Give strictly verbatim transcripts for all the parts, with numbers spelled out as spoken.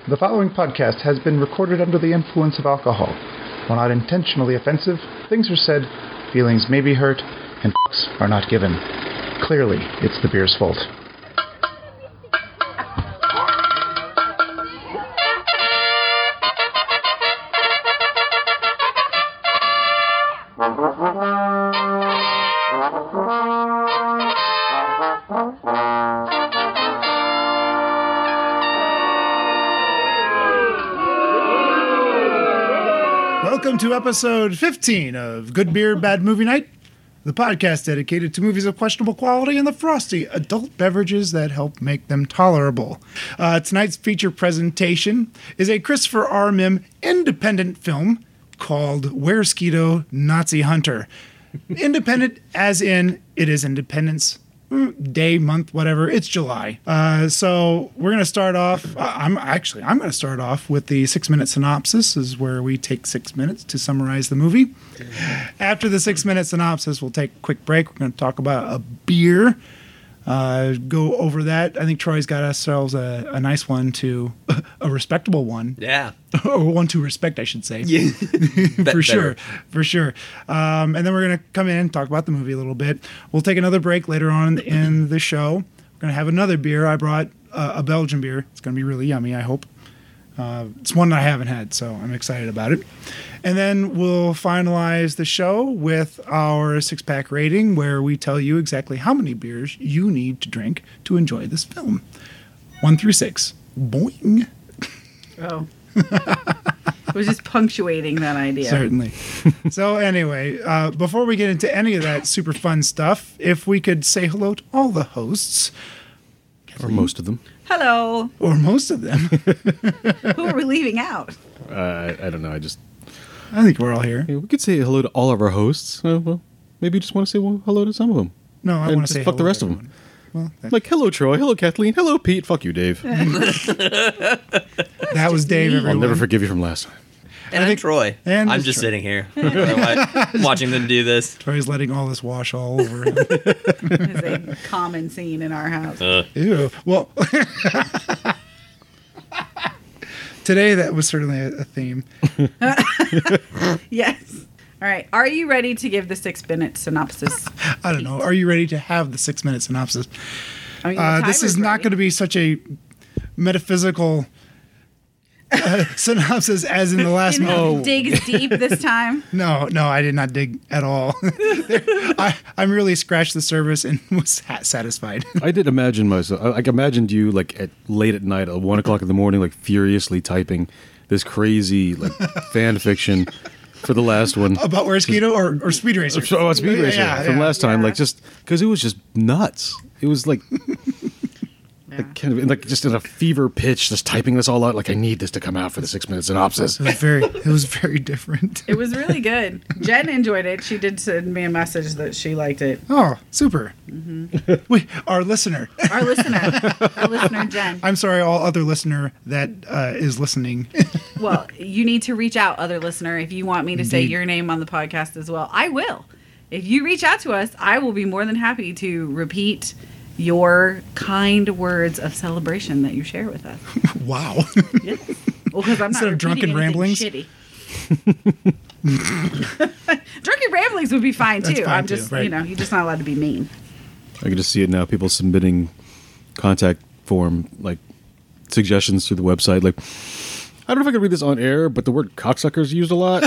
The following podcast has been recorded under the influence of alcohol. While not intentionally offensive, things are said, feelings may be hurt, and f***s are not given. Clearly, it's the beer's fault. Welcome to episode fifteen of Good Beer, Bad Movie Night, the podcast dedicated to movies of questionable quality and the frosty adult beverages that help make them tolerable. Uh, tonight's feature presentation is a Christopher R. Mihm independent film called Where Skeeto Nazi Hunter. Independent as in it is Independence Day, month, whatever. It's July. Uh, so we're going to start off. Uh, I'm actually, I'm going to start off with the six minute synopsis. This is where we take six minutes to summarize the movie. After the six minute synopsis, we'll take a quick break. We're going to talk about a beer. Uh, go over that. I think Troy's got ourselves a, a nice one to a respectable one. Yeah. Or one to respect, I should say. Yeah. for sure. For sure. Um, and then we're going to come in and talk about the movie a little bit. We'll take another break later on in the show. We're going to have another beer. I brought uh, a Belgian beer. It's going to be really yummy, I hope. Uh, it's one that I haven't had, so I'm excited about it. And then we'll finalize the show with our six-pack rating, where we tell you exactly how many beers you need to drink to enjoy this film. One through six. Boing. Oh. I was just punctuating that idea. Certainly. So anyway, uh, before we get into any of that super fun stuff, if we could say hello to all the hosts. Or most of them. Hello. Or most of them. Who are we leaving out? Uh, I, I don't know. I just. I think we're all here. Yeah, we could say hello to all of our hosts. Uh, well, maybe you just want to say well, hello to some of them. No, I and want to just say fuck hello the rest to of them. Well, that, like hello Troy, hello Kathleen, hello Pete. Fuck you, Dave. that was Dave. me. Everyone. I'll never forgive you from last time. And I'm Troy. and I'm it's just Troy. sitting here watching them do this. Troy's letting all this wash all over him. It's a common scene in our house. Uh, Ew. Well, today that was certainly a, a theme. Yes. All right. Are you ready to give the six-minute synopsis? I don't know. Are you ready to have the six-minute synopsis? I mean, the Uh, this is timer's not ready. going to be such a metaphysical uh, synopsis as in the last You know, movie. digs deep this time. No, no, I did not dig at all. I, I really scratched the surface and was ha- satisfied. I did imagine myself. I like imagined you like at late at night, at one o'clock in the morning, like furiously typing this crazy like fan fiction for the last one. About Where Skeeto or, or Speed Racer? Oh, Speed Racer Yeah, from yeah. last time, Yeah. like just because it was just nuts. It was like, Yeah. like kind of like just in a fever pitch, just typing this all out. Like I need this to come out for the six minute synopsis. It was very, it was very different. It was really good. Jen enjoyed it. She did send me a message that she liked it. Oh, super. Mm-hmm. We, our listener. Our listener. Our listener, Jen. I'm sorry, all other listener that uh, is listening. Well, you need to reach out, other listener, if you want me to say Indeed. your name on the podcast as well. I will. If you reach out to us, I will be more than happy to repeat your kind words of celebration that you share with us. Wow. Yes. Well, because I'm Instead not of drunken repeating ramblings? anything shitty. Drunken ramblings would be fine too. That's fine, I'm just, too, right. you know, you're just not allowed to be mean. I can just see it now. People submitting contact form like suggestions through the website. Like, I don't know if I can read this on air, but the word cocksucker is used a lot.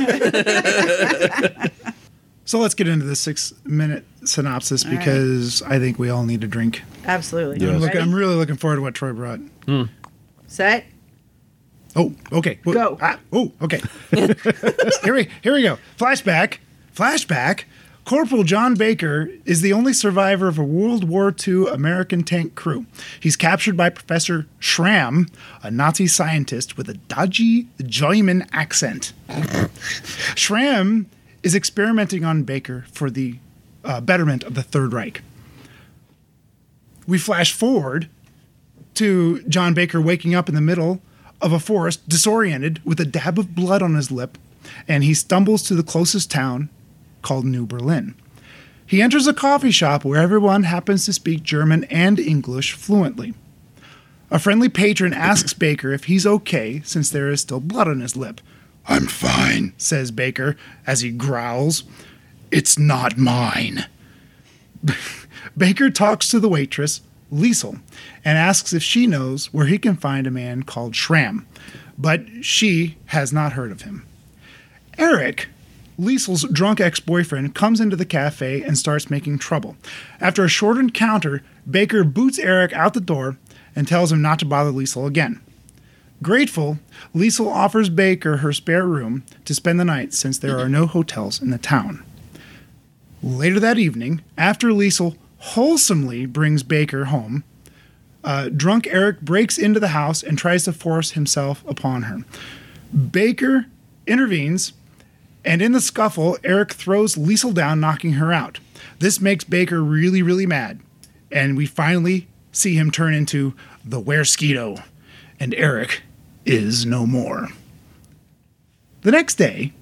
So let's get into the six-minute synopsis All right. because I think we all need a drink. Absolutely. Yes. I'm, look, Ready? I'm really looking forward to what Troy brought. Set. Oh, okay. Whoa. Go. Ah, oh, okay. here we here we go. Flashback. Flashback. Corporal John Baker is the only survivor of a World War Two American tank crew. He's captured by Professor Schramm, a Nazi scientist with a dodgy German accent. Schramm is experimenting on Baker for the uh, betterment of the Third Reich. We flash forward to John Baker waking up in the middle of a forest, disoriented, with a dab of blood on his lip, and he stumbles to the closest town called New Berlin. He enters a coffee shop where everyone happens to speak German and English fluently. A friendly patron asks Baker if he's okay since there is still blood on his lip. "I'm fine," says Baker as he growls. "It's not mine." Baker talks to the waitress, Liesel, and asks if she knows where he can find a man called Schramm, but she has not heard of him. Eric, Liesel's drunk ex-boyfriend, comes into the cafe and starts making trouble. After a short encounter, Baker boots Eric out the door and tells him not to bother Liesel again. Grateful, Liesel offers Baker her spare room to spend the night since there are no hotels in the town. Later that evening, after Liesel wholesomely brings Baker home, uh, drunk Eric breaks into the house and tries to force himself upon her. Baker intervenes, and in the scuffle, Eric throws Liesel down, knocking her out. This makes Baker really, really mad, and we finally see him turn into the Were-Skeeto, and Eric is no more. The next day,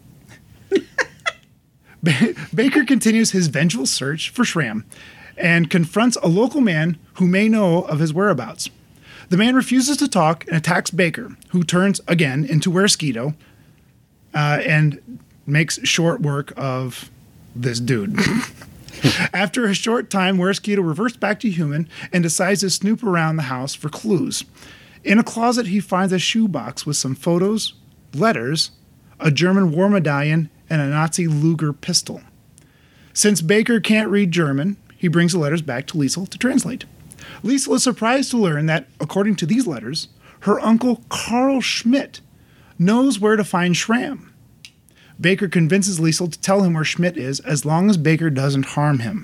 ba- Baker continues his vengeful search for Schramm and confronts a local man who may know of his whereabouts. The man refuses to talk and attacks Baker, who turns again into Were-Skeeto uh, and makes short work of this dude. After a short time, Were-Skeeto reverts back to human and decides to snoop around the house for clues. In a closet, he finds a shoebox with some photos, letters, a German war medallion, and a Nazi Luger pistol. Since Baker can't read German, he brings the letters back to Liesel to translate. Liesel is surprised to learn that, according to these letters, her uncle Carl Schmidt knows where to find Schramm. Baker convinces Liesel to tell him where Schmidt is as long as Baker doesn't harm him.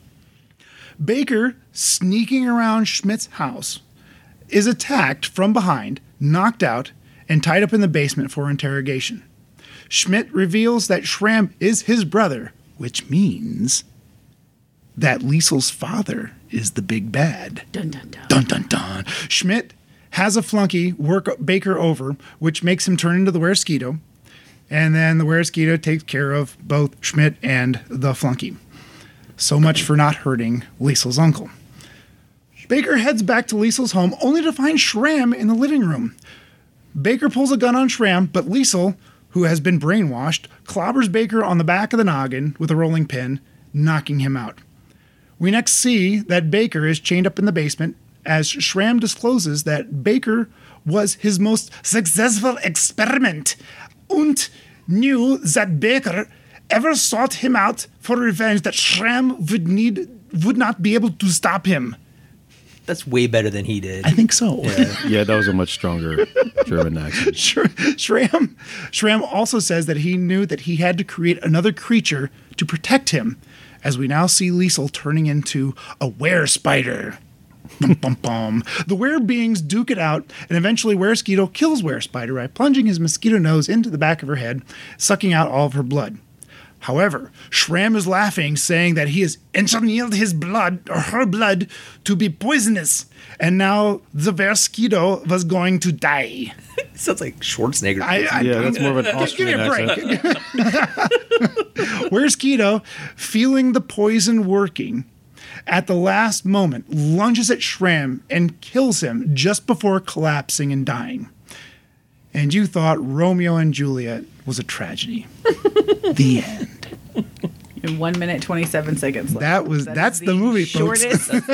Baker, sneaking around Schmidt's house, is attacked from behind, knocked out, and tied up in the basement for interrogation. Schmidt reveals that Schramm is his brother, which means that Liesel's father is the big bad. Dun, dun, dun. Dun, dun, dun. Schmidt has a flunky work Baker over, which makes him turn into the Were-Skeeto, and then the Were-Skeeto takes care of both Schmidt and the flunky. So much for not hurting Liesel's uncle. Baker heads back to Liesel's home only to find Schramm in the living room. Baker pulls a gun on Schramm, but Liesel, who has been brainwashed, clobbers Baker on the back of the noggin with a rolling pin, knocking him out. We next see that Baker is chained up in the basement as Schramm discloses that Baker was his most successful experiment and knew that Baker ever sought him out for revenge, that Schramm would need would not be able to stop him. That's way better than he did. I think so. Yeah. Yeah, that was a much stronger German accent. Schramm, Schramm also says that he knew that he had to create another creature to protect him, as we now see Liesel turning into a were-spider. Bum, bum, bum. The were-beings duke it out, and eventually Were-Skeeto kills Were-Spider by plunging his mosquito nose into the back of her head, sucking out all of her blood. However, Schramm is laughing, saying that he has engineered his blood, or her blood, to be poisonous, and now the Were-Skeeto was going to die. Sounds like Schwarzenegger. I, I, Yeah, that's more of an Give me Austrian a break. accent. Were-Skeeto, feeling the poison working, at the last moment, lunges at Schramm and kills him just before collapsing and dying. And you thought Romeo and Juliet was a tragedy. The end. In one minute, twenty-seven seconds left. That was- That is that's the movie, folks. shortest six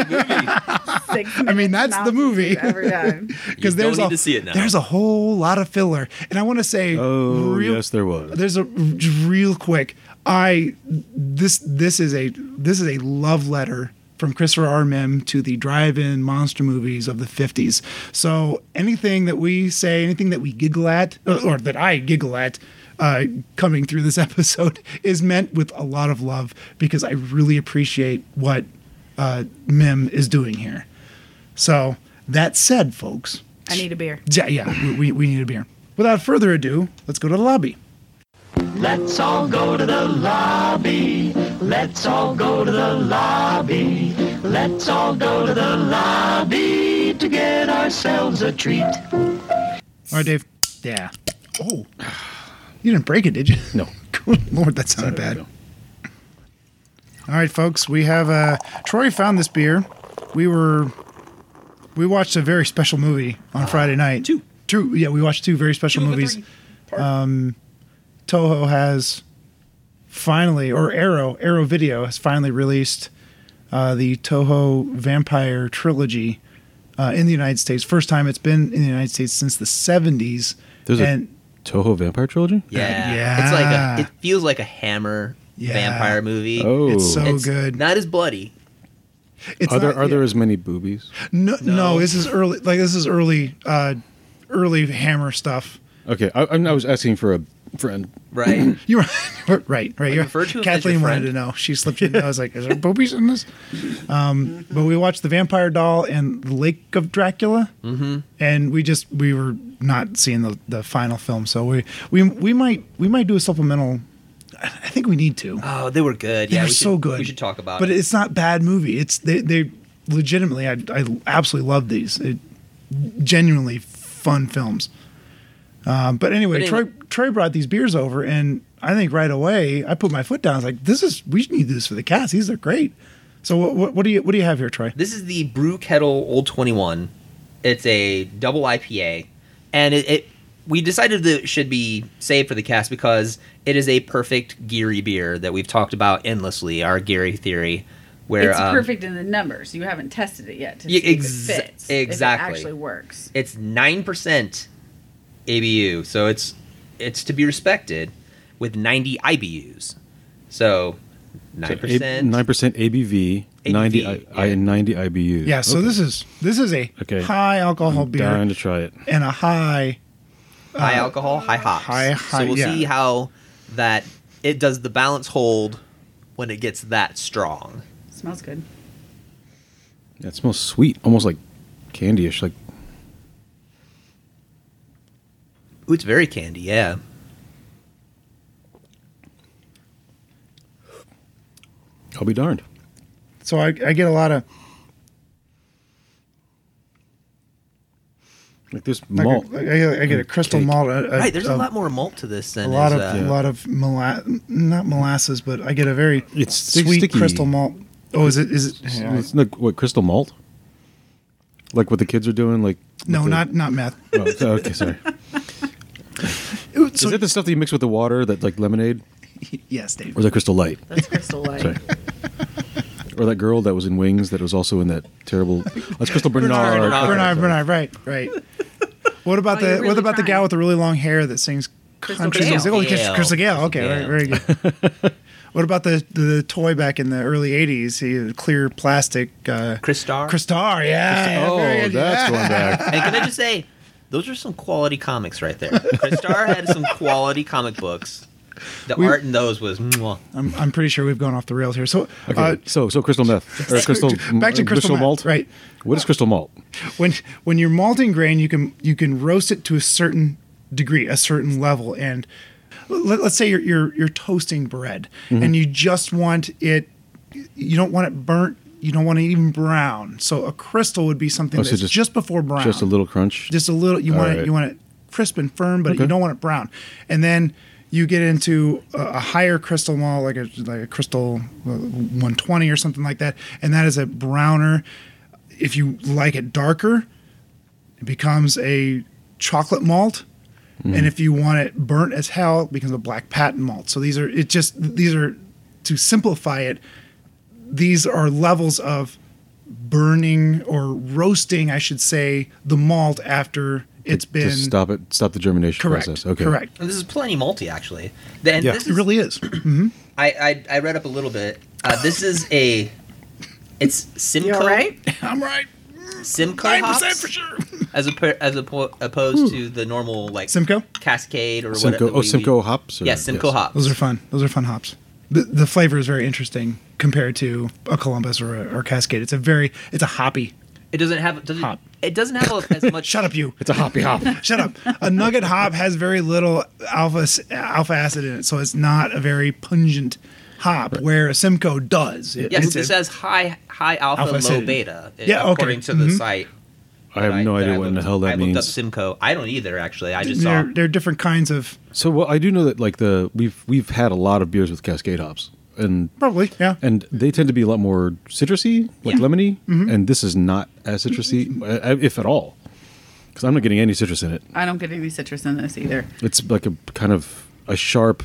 I mean, that's the movie. we've ever done. Because You there's don't a, need to see it now. there's a whole lot of filler. And I want to say, Oh, real, yes, there was. There's a real quick. I this this is a this is a love letter from Christopher R. Mim to the drive-in monster movies of the fifties. So anything that we say, anything that we giggle at, or, or that I giggle at, uh, coming through this episode is meant with a lot of love because I really appreciate what uh, Mim is doing here. So that said, folks, I need a beer. yeah, yeah, we, we, we need a beer. Without further ado, let's go to the lobby. Let's all go to the lobby. Let's all go to the lobby. Let's all go to the lobby to get ourselves a treat. All right, Dave. Yeah. Oh, you didn't break it, did you? No. Good Lord, that sounded bad. All right, folks. We have uh, Troy found this beer. We were we watched a very special movie on Friday night. two. Two. Yeah, we watched two very special Two of the movies. three part. Toho has finally, or Arrow, Arrow Video has finally released uh, the Toho Vampire Trilogy uh, in the United States. First time it's been in the United States since the seventies. There's and a Toho Vampire Trilogy? Yeah. Yeah. It's like a. It feels like a Hammer Yeah. vampire movie. Oh. it's so It's good. Not as bloody. It's Are there, not- are there yeah. as many boobies? no, no, No. this is early. Like this is early, uh, early Hammer stuff. Okay, I, I was asking for a friend. Right. You were right, right. You referred to him as Kathleen your wanted friend? to know. She slipped in. I was like, "Is there boobies in this?" Um, but we watched the Vampire Doll and the Lake of Dracula, mm-hmm. and we just we were not seeing the, the final film, so we we we might we might do a supplemental. I think we need to. Oh, they were good. They're Yeah, we so should, good. We should talk about but it. it's not bad movie. It's they they legitimately. I I absolutely love these. It, genuinely fun films. Um, but anyway, But Troy anyway- Troy brought these beers over, and I think right away I put my foot down. I was like, "This is we need this for the cast. These are great." So what, what, what do you what do you have here, Troy? This is the Brew Kettle Old twenty-one. It's a double I P A, and it, it we decided that it should be saved for the cast because it is a perfect Geary beer that we've talked about endlessly. Our Geary theory, where It's um, perfect in the numbers. You haven't tested it yet to Yeah, see if ex- it fits. exactly. If it actually works. It's nine percent A B U, so it's it's to be respected with ninety I B Us. So nine percent. Nine percent A B V, ninety I, A B V, I, yeah. ninety I B Us. Yeah, so Okay. this is this is a Okay. high alcohol beer Dying to try it. and a high. high alcohol, high hops. high- high- so we'll yeah. see how that it does the balance hold when it gets that strong. Smells good. Yeah, it smells sweet, almost like candy-ish. Like Ooh, it's very candy, yeah. I'll be darned. So I, I get a lot of Like this like malt. a, I, get- I get a crystal Cake. malt. A, a, Right, there's a a- lot more malt to this a than lot is, of uh, a lot of mola- not molasses, but I get a very It's sti- sweet sticky. crystal malt. Oh, is it? Is it? yeah. It's like what crystal malt? Like what the kids are doing? Like No, with the- not not meth. Oh, so- okay, sorry. So, Is that the stuff that you mix with the water, that like lemonade, yes, Dave. or is that Crystal Light? That's Crystal Light. Sorry. Or that girl that was in Wings that was also in that terrible. That's Crystal Bernard. Bernard, Bernard. Bernard, Okay, Bernard, right, right. What about Oh, the you're what really about the gal trying. with the really long hair that sings Crystal country Gale. music? Oh, Gale. Crystal, Crystal Gale. Okay, Gale. Very, very good. What about the, the toy back in the early eighties? The clear plastic. Uh, Crystar. Crystar, yeah. Oh, very good. that's going back. And can I just say, those are some quality comics right there. Crystar had some quality comic books. The We- art in those was mwah. I'm, I'm pretty sure we've gone off the rails here. So, Okay, uh, so so crystal meth or crystal back to uh, crystal meth, malt, right? What is crystal malt? when when you're malting grain, you can you can roast it to a certain degree, a certain level, and let, let's say you're you're you're toasting bread, Mm-hmm. and you just want it, you don't want it burnt, you don't want it even brown. So a crystal would be something Oh, so that's just- just, before brown, Just a little crunch. just a little. You All want it right. you want it crisp and firm, but Okay. you don't want it brown. And then you get into a, a higher crystal malt, like a like a crystal uh, one twenty or something like that, and that is a browner. If you like it darker, it becomes a chocolate malt. Mm. And if you want it burnt as hell, it becomes a black patent malt. So these are it just these are to simplify it. These are levels of burning or roasting, I should say, the malt after it's to been stop it, stop the germination correct. process. Okay, Correct. And this is plenty malty, actually. Then Yeah. this It is, really is. I, I I read up a little bit. Uh, this is a. It's Simcoe. You all right? I'm right. Simcoe Nine hops, percent for sure. as a as oppo- opposed to the normal like Simcoe. Cascade or Simcoe. whatever. Oh, Simcoe hops. or- Yeah, Simcoe yes. hops. Those are fun. Those are fun hops. The, the flavor is very interesting compared to a Columbus or a or Cascade. It's a very it's a hoppy. It doesn't have doesn't, Hop. it doesn't have as much. Shut up, you. It's a hoppy hop. Shut up. A nugget hop has very little alpha s- alpha acid in it, so it's not a very pungent hop. Where a Simcoe does. It- Yes, it's this a- has high high alpha, Alpha low acidity. beta. uh, Yeah, okay. according to the Mhm. site. I have that no that idea I what in the looked- hell that I looked up means. Simcoe. I don't either, actually. I just saw. there, there are different kinds of. So well, I do know that like the we've we've had a lot of beers with Cascade hops. and Probably, yeah. and they tend to be a lot more citrusy, like Yeah. lemony, Mm-hmm. and this is not as citrusy, uh, if at all, because I'm not getting any citrus in it. I don't get any citrus in this either. It's like a kind of a sharp,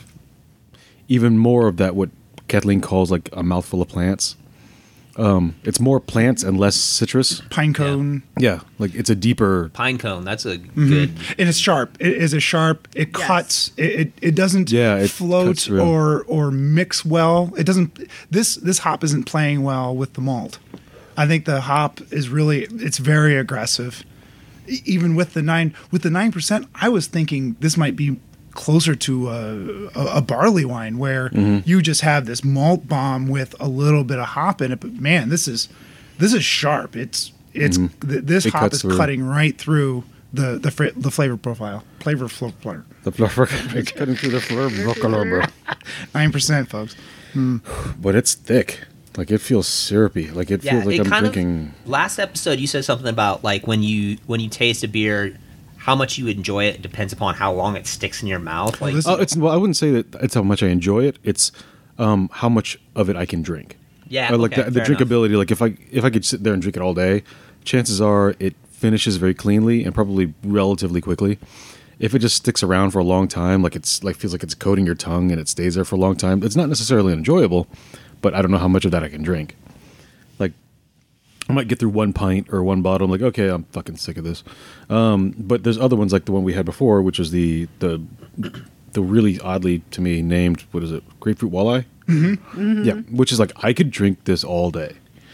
even more of that what Kathleen calls like a mouthful of plants. Um, it's more plants and less citrus. Pine cone. Yeah, like it's a deeper. Pine cone. That's a Mm-hmm. good. And it's sharp. It is a sharp. It Yes. cuts. It, it it doesn't Yeah, it float cuts through. or or mix well. It doesn't. This this hop isn't playing well with the malt. I think the hop is really. It's very aggressive. E- Even with the nine with the nine percent, I was thinking this might be closer to a, a, a barley wine where Mm-hmm. you just have this malt bomb with a little bit of hop in it. But man, this is this is sharp. It's it's th- this Mm-hmm. It hop cuts is through. cutting right through the the fr- the flavor profile, flavor fl- flavor. The flower, it's cutting through the flower, Nine percent, folks. but it's thick. Like it feels syrupy. Like it Yeah, feels like it I'm kind drinking. of. Last episode, you said something about like when you when you taste a beer, how much you enjoy it depends upon how long it sticks in your mouth. Like, this- Oh, it's well. I wouldn't say that it's how much I enjoy it. It's um, how much of it I can drink. Yeah, Or, like okay, the, the fair enough. drinkability. Like if I if I could sit there and drink it all day, chances are it finishes very cleanly and probably relatively quickly. If it just sticks around for a long time, like it's like feels like it's coating your tongue and it stays there for a long time, it's not necessarily enjoyable. But I don't know how much of that I can drink. Like I might get through one pint or one bottle. I'm like, okay, I'm fucking sick of this. Um, but there's other ones like the one we had before, which was the the the really oddly to me named, what is it, grapefruit walleye? Mm-hmm. Yeah, which is like I could drink this all day.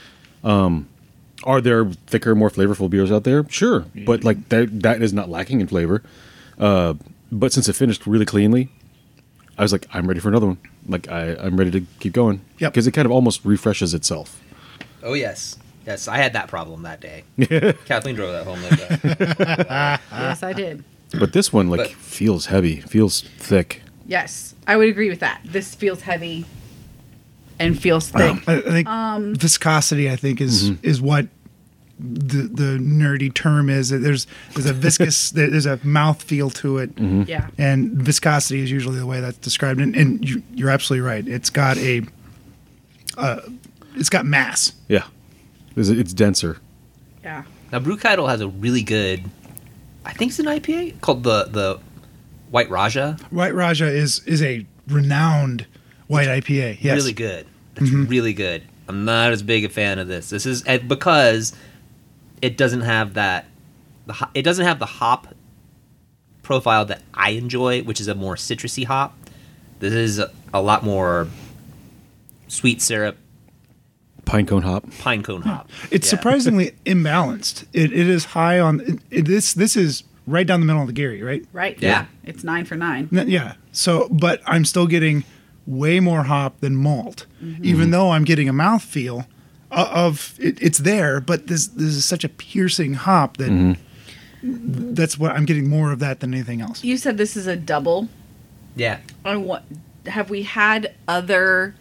Um, are there thicker, more flavorful beers out there? Sure, but like that that is not lacking in flavor. Uh, but since it finished really cleanly, I was like, I'm ready for another one. Like I, I'm ready to keep going. Yep. Because it kind of almost refreshes itself. oh yes, yes, I had that problem that day. Kathleen drove that home like that. Yes, I did. But this one like But- feels heavy, feels thick. Yes, I would agree with that. This feels heavy and feels thick. I, I think Um, viscosity. I think is Mm-hmm. is what the the nerdy term is. There's there's a viscous. there- there's a mouth feel to it. Mm-hmm. Yeah. And viscosity is usually the way that's described. And, and you, you're absolutely right. It's got a, uh, it's got mass. Yeah, it's, it's denser. Yeah. Now, Brewkeitel has a really good, I think it's an I P A called the the White Raja. White Raja is is a renowned white I P A. Yes. Really good. It's really good. I'm not as big a fan of this. This is and because it doesn't have that. The ho- it doesn't have the hop profile that I enjoy, which is a more citrusy hop. This is a, a lot more sweet syrup, Pine cone hop. pine cone hop. It's Yeah. surprisingly imbalanced. It, it is high on it, it, this. This is right down the middle of the Gary, right? Right. Yeah. Yeah. It's nine for nine. N- Yeah. So, but I'm still getting way more hop than malt, Mm-hmm. even though I'm getting a mouthfeel of, of it, it's there. But this this is such a piercing hop that Mm-hmm. that's what I'm getting more of that than anything else. You said this is a double. Yeah. I want. Have we had other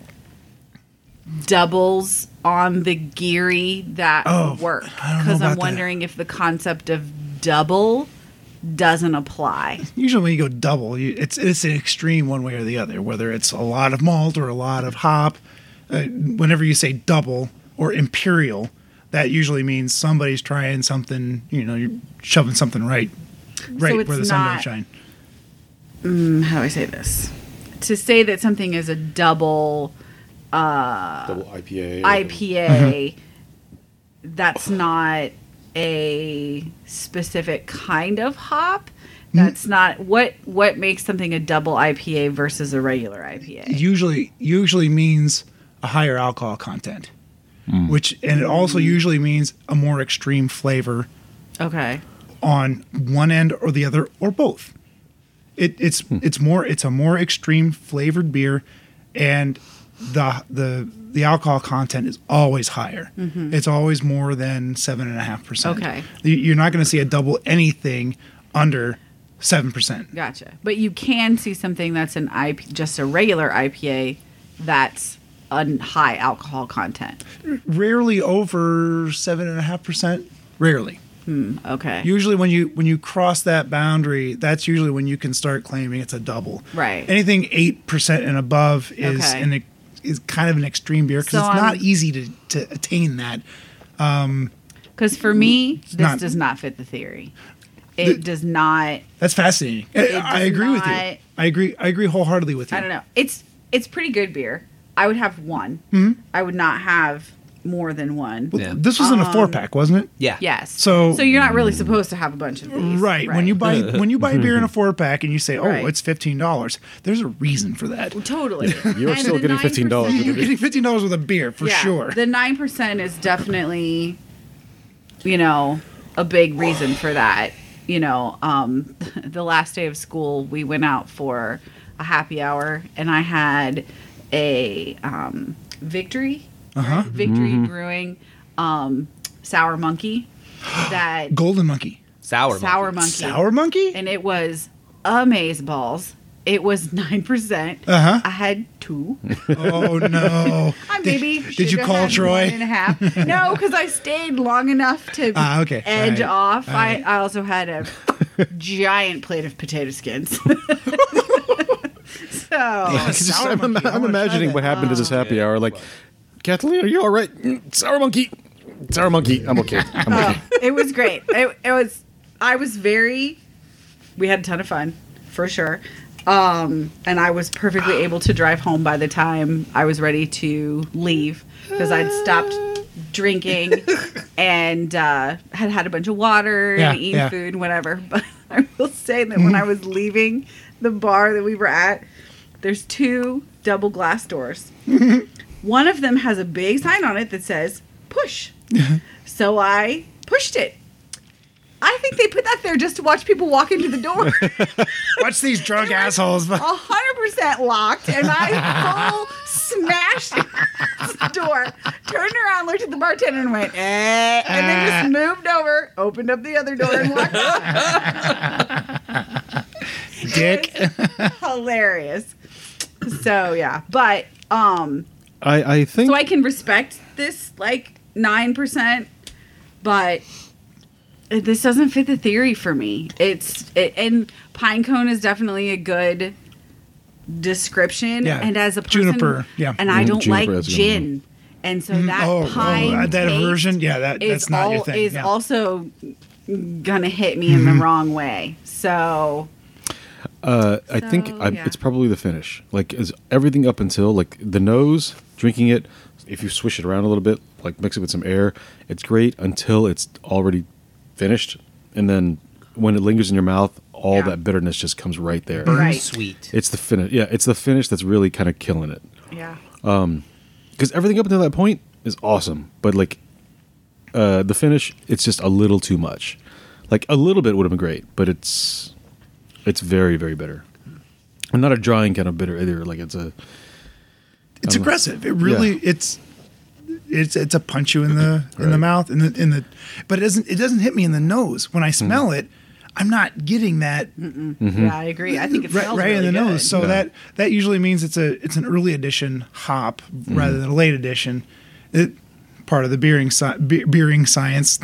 doubles on the Geary that Oh, work? I don't know Because I'm about that. wondering if the concept of double doesn't apply. Usually, when you go double, you, it's it's an extreme one way or the other. Whether it's a lot of malt or a lot of hop, uh, whenever you say double or imperial, that usually means somebody's trying something. You know, you're shoving something right, right it's where the sun not- don't shine. Mm, How do I say this? To say that something is a double Double I P A. I P A, that's not a specific kind of hop. That's not what what makes something a double I P A versus a regular I P A. Usually, usually means a higher alcohol content, which and it also usually means a more extreme flavor Okay. on one end or the other or both. It, it's it's more it's a more extreme flavored beer, and the the the alcohol content is always higher. It's always more than seven and a half percent. Okay. You- you're not going to see a double anything under seven percent. Gotcha. But you can see something that's an I P, just a regular I P A that's a high alcohol content. Rarely over seven and a half percent. Rarely. Okay. Usually, when you when you cross that boundary, that's usually when you can start claiming it's a double. Right. Anything eight percent and above is Okay. an is kind of an extreme beer because So it's not I'm- easy to, to attain that. Because for me, this not- does not fit the theory. It The- does not. That's fascinating. I, It I does agree with you. not- I agree. I agree wholeheartedly with you. I don't know. It's it's pretty good beer. I would have one. Mm-hmm. I would not have more than one. Well, Yeah. This was in a Um, four pack, wasn't it? Yeah. Yes. So- so you're not really supposed to have a bunch of these. Right. When you buy when you buy beer in a four pack and you say, "Oh, Right. it's fifteen dollars," there's a reason for that. Totally. You are And still the getting fifteen dollars. nine You're getting fifteen dollars with a beer for yeah, sure. The nine percent is definitely, you know, a big reason for that. You know, um, the last day of school, we went out for a happy hour, and I had a um, Victory, Uh-huh. Victory Brewing um, Sour Monkey. That Golden Monkey, Sour. Sour Monkey. Monkey, sour monkey. and it was amazeballs. It was nine percent. Uh huh. I had two. Oh no. I maybe Did, did you should call have had Troy? one and a half. No, because I stayed long enough to Ah, okay. edge All right. off. All I, right. I also had a giant plate of potato skins. so Just- Sour I'm, monkey. I I'm wanna try imagining that. what happened to this happy hour. Like, Kathleen, are you all right? Mm, Sour monkey. Sour monkey. I'm okay. I'm okay. it was great. It, it was. I was very. We had a ton of fun, for sure. Um, and I was perfectly able to drive home by the time I was ready to leave because I'd stopped drinking and uh, had had a bunch of water Yeah, and eaten yeah. food and whatever. But I will say that when I was leaving the bar that we were at, there's two double glass doors. One of them has a big sign on it that says push. So I pushed it. I think they put that there just to watch people walk into the door. Watch these drunk assholes. A hundred percent locked, and I full smashed the door, turned around, looked at the bartender, and went, eh, and then just moved over, opened up the other door, and locked it. Dick. Hilarious. So yeah, but um, I, I think so I can respect this like nine percent, but this doesn't fit the theory for me. It's it, and Pinecone is definitely a good description. Yeah, And as a person, juniper, yeah. and I Mm, don't juniper like is a good gin, and so that oh, pine oh, that taste aversion. Yeah, that is that's not all, your thing. is yeah. also gonna hit me in the wrong way. So Uh, I think So, I, yeah. it's probably the finish. Like, is everything up until like the nose, drinking it. If you swish it around a little bit, like mix it with some air, it's great until it's already finished, and then when it lingers in your mouth, all Yeah. that bitterness just comes right there. Burn Right. sweet. It's the finish. Yeah, it's the finish that's really kind of killing it. yeah, Because everything up until that point is awesome, but like uh, the finish, it's just a little too much. Like a little bit would have been great, but it's it's very very bitter, and not a drying kind of bitter either. Like it's a It's Um, aggressive. It really yeah. it's it's it's a punch you in the in the Right. mouth in the in the but it doesn't it doesn't hit me in the nose. When I smell Mm-hmm. it, I'm not getting that yeah, I agree. I think it right, smells right in really the good. nose. So Yeah. that that usually means it's a it's an early edition hop rather than a late edition. It, part of the beering sci- be- beering science.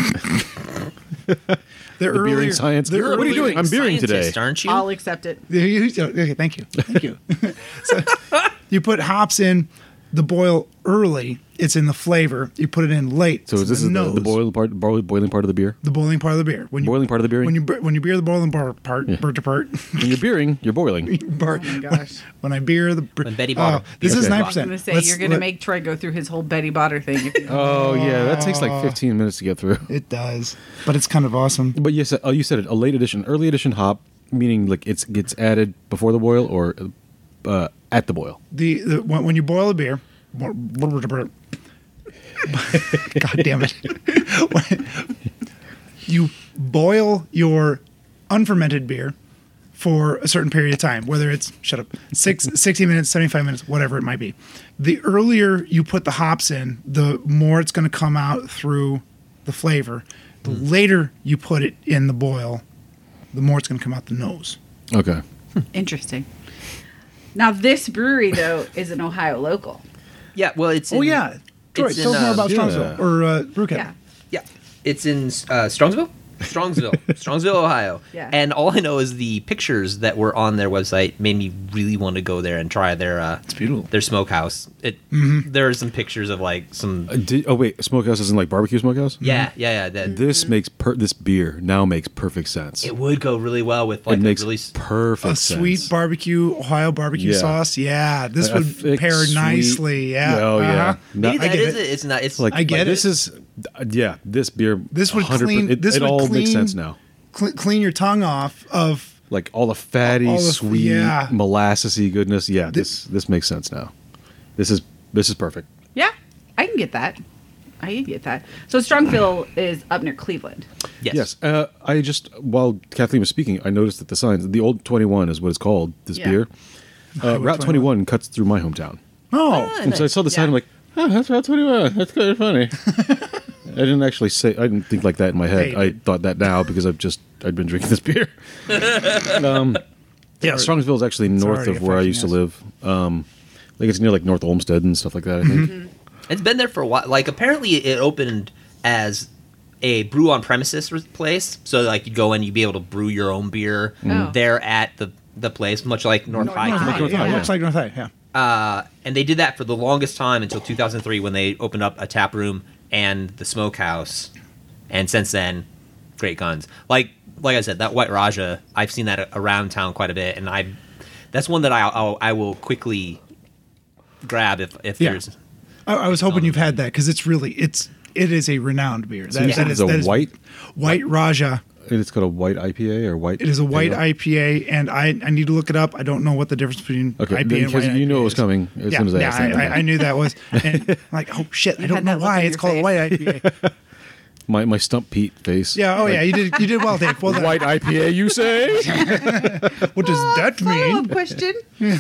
the, beering earlier- science. the What are you earlier- doing? I'm beering today. Scientist, aren't you? I'll accept it. Okay, thank you. Thank you. So you put hops in the boil early, it's in the flavor. You put it in late. So it's is this in is the, nose. the boil part, boil, boiling part of the beer? The boiling part of the beer. When you, Boiling part of the beering? When you bre- when you beer the boiling bar part, part to part, When you're beering, you're boiling. bar, Oh my gosh. When I beer the bre- When Betty oh, Botter- this is Okay. nine I was percent. going to say, you're going to make Troy go through his whole Betty Botter thing. If you Oh yeah, that takes like fifteen minutes to get through. It does, but it's kind of awesome. But you said, oh, you said it. A late edition, early edition hop, meaning like it's gets added before the boil or uh, at the boil. The, the when, when you boil a beer, God damn it, When you boil your unfermented beer for a certain period of time, whether it's shut up six, sixty minutes, seventy-five minutes, whatever it might be. The earlier you put the hops in, the more it's going to come out through the flavor. The later you put it in the boil, the more it's going to come out the nose. Okay. Interesting. Now, this brewery, though, is an Ohio local. Yeah, well, it's Oh in, yeah, Troy, it's tell in, us more uh, about yeah. Strongsville or uh, Brewcap. Yeah. Yeah, it's in uh, Strongsville. Strongsville, Strongsville, Ohio. Yeah. And all I know is the pictures that were on their website made me really want to go there and try their uh, It's beautiful. their smokehouse. It Mm-hmm. there are some pictures of like some Uh, did, oh wait, smokehouse isn't like barbecue smokehouse? yeah yeah yeah. That, This makes per- this beer now makes perfect sense. it would go really well with like it a makes really s- perfect A sweet sense. barbecue Ohio barbecue Yeah. sauce. Yeah, this A would thick, pair sweet- nicely. Yeah. Oh yeah. Uh-huh. No, maybe I that get is it. it. It's not. It's like, I get like, this it. is yeah. This beer. This would one hundred percent clean- It, this it would all makes clean- sense now. Cle- clean your tongue off of. Like all the fatty, All the- sweet, yeah. molassesy goodness. Yeah, this this makes sense now. This is this is perfect. Yeah, I can get that. I can get that. So Strongville is up near Cleveland. yes. Yes. Uh, I just while Kathleen was speaking, I noticed that the signs, the old twenty-one is what it's called. This Yeah. beer. Uh, Highway Route twenty-one cuts through my hometown, Oh, Ah, and so I saw the sign. Yeah. I'm like, oh, that's Route twenty-one. That's kind of funny. I didn't actually say. I didn't think like that in my head. Hey, I dude. thought that now because I've just I'd been drinking this beer. um, yeah, Strongsville is actually north already of where I used to affecting live. Um, like it's near like North Olmsted and stuff like that. I think. Mm-hmm. It's been there for a while. Like apparently it opened as a brew on premises place, so like you go in, you'd be able to brew your own beer Oh. there at the the place, much like North, North High. High. Kind of. North yeah, High, it looks yeah. like North High. Yeah. Uh, and they did that for the longest time until two thousand three when they opened up a tap room and the smokehouse. And since then, great guns. Like like I said, that White Raja, I've seen that around town quite a bit, and I that's one that I I'll, I will quickly grab if if Yeah. there's I, I was hoping you've had that because it's really it's it is a renowned beer. So you said it's a that is- white? White Raja. And it's called a white I P A or white. It is a white ale? I P A, and I I need to look it up. I don't know what the difference between Okay, I P A and because white you knew it was I P A is. coming as Yeah, soon as I yeah, asked that. I, I, I knew that was. And like, oh shit, I You don't had know that look why on it's your called face. white I P A. My my stump Pete face. Yeah. Oh yeah, you did you did well, Dave. Well done. White I P A, you say? What does that mean? Follow-up question.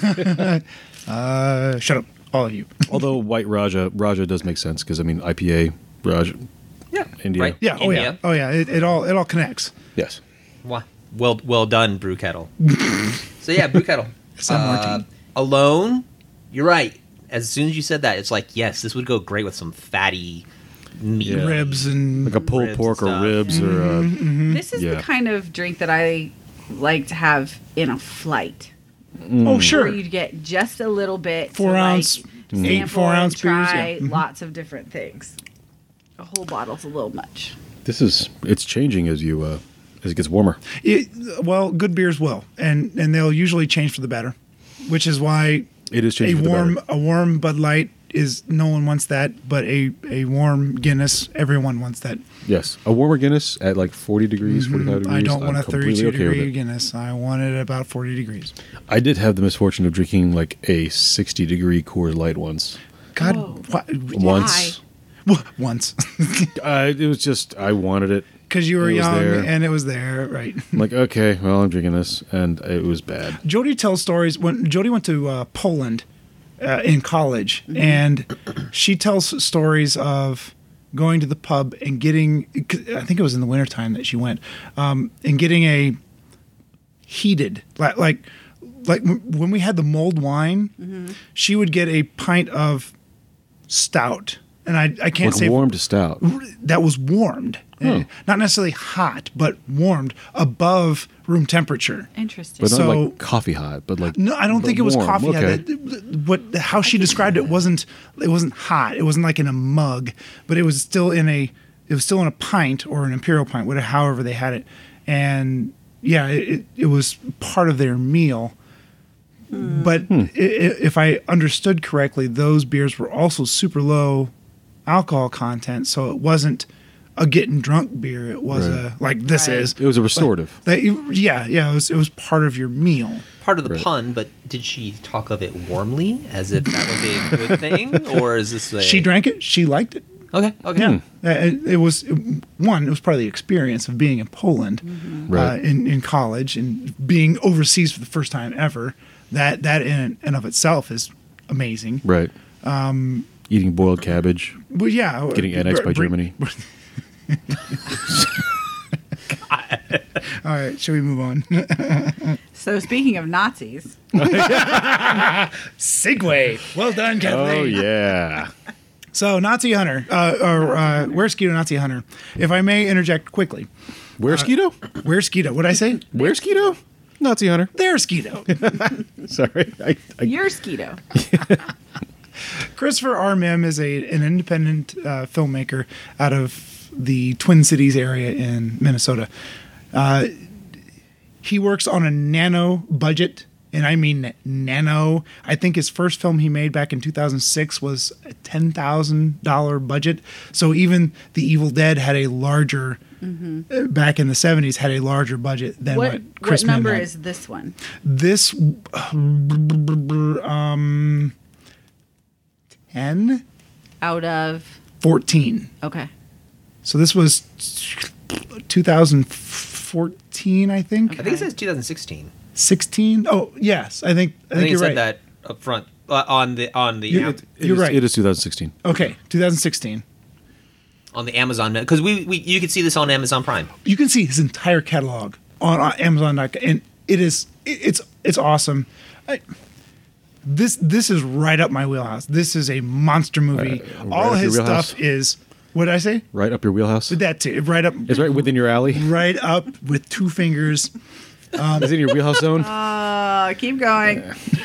Uh, shut up, all of you. Although white Raja Raja does make sense because I mean I P A Raja. yeah India. right Yeah. Oh yeah. India. Oh yeah. It, it all it all connects. Yes. Wha- Well, well done, Brew Kettle. So yeah, Brew Kettle. San Martin. Alone, you're right. As soon as you said that, it's like yes, this would go great with some fatty meat. Yeah. Ribs and Like a pulled Ribs pork and or stuff. ribs or uh, Mm-hmm. This is Yeah. the kind of drink that I like to have in a flight. oh sure. Where you'd get just a little bit. Four to, like, ounce- sample eight four and ounce beers, try yeah. Mhm. lots of different things. A whole bottle's a little much. this is it's changing as you uh, as it gets warmer. It, well, good beers will, and and they'll usually change for the better, which is why It is a changing for the warm better. a warm Bud Light is no one wants that, but a a warm Guinness everyone wants that. Yes, a warmer Guinness at like forty degrees, forty-five degrees. I don't I'm want a completely thirty-two okay with degree it. Guinness. I want it about forty degrees. I did have the misfortune of drinking like a sixty degree Coors Light once. God, Whoa. what, Once. once Uh, it was just I wanted it. because you were It was young there. and it was there, right? I'm like, okay, well, I'm drinking this, and it was bad. Jody tells stories when Jody went to uh, Poland uh, in college, and she tells stories of going to the pub and getting. I think it was in the wintertime that she went, um, and getting a heated like like like when we had the mulled wine, she would get a pint of stout, and I I can't Like say warm to stout. that was warmed. Huh. Eh, not necessarily hot, but warmed above room temperature. Interesting. But not So- like coffee hot, but like No, I don't but think it was warm. coffee. Yeah, Okay. that- what how she described it wasn't it wasn't hot. It wasn't like in a mug, but it was still in a it was still in a pint or an imperial pint, whatever however they had it. And yeah, it, it, it was part of their meal. But Hmm. i- i- if I understood correctly, those beers were also super low alcohol content, so it wasn't a getting drunk beer. It was Right. a like this Right. is. It was a restorative. That, yeah, yeah, it was it was part of your meal. Part of the Right. pun, but did she talk of it warmly as if that was a good thing, or is this a She drank it. She liked it. Okay, okay. Yeah, Uh, it, it was one. It was part of the experience of being in Poland, Right. uh, in in college, and being overseas for the first time ever. That that in and of itself is amazing. Right. Um, Eating boiled cabbage, But yeah, getting annexed by bring- Germany. All right, should we move on? So speaking of Nazis, Segway. Well done, Kathleen. Oh yeah. So, Nazi Hunter, uh, or uh, Where's Skeeto Nazi Hunter? If I may interject quickly, Where's Skeeto? Where's Skeeto? What'd I say? Where's Skeeto? Nazi hunter. There's Skeeto. Sorry. I, I, You're Skeeto. Christopher R. Mihm is a an independent uh, filmmaker out of the Twin Cities area in Minnesota. Uh, he works on a nano budget, and I mean nano. I think his first film he made back in two thousand six was a ten thousand dollars budget. So even The Evil Dead had a larger, mm-hmm. uh, back in the seventies, had a larger budget than what, What, Chris what number Mihm had. is this one? This, um, ten, Out of fourteen. okay. So this was two thousand fourteen, I think. I think it says two thousand sixteen. sixteen? Oh, yes. I think I I think, think it you're said right. that up front uh, on the on the You- Am- it, it You're is- right. It is twenty sixteen. Okay, twenty sixteen. on the Amazon because we, we you can see this on Amazon Prime. You can see his entire catalog on, on Amazon dot com, and it is it, it's it's awesome. I, this this is right up my wheelhouse. This is a monster movie. Uh, right All up his your wheelhouse. stuff is what did I say? Right up your wheelhouse. That too. Right up. It's right within your alley. right up with two fingers. It's in your wheelhouse zone. Uh, keep going.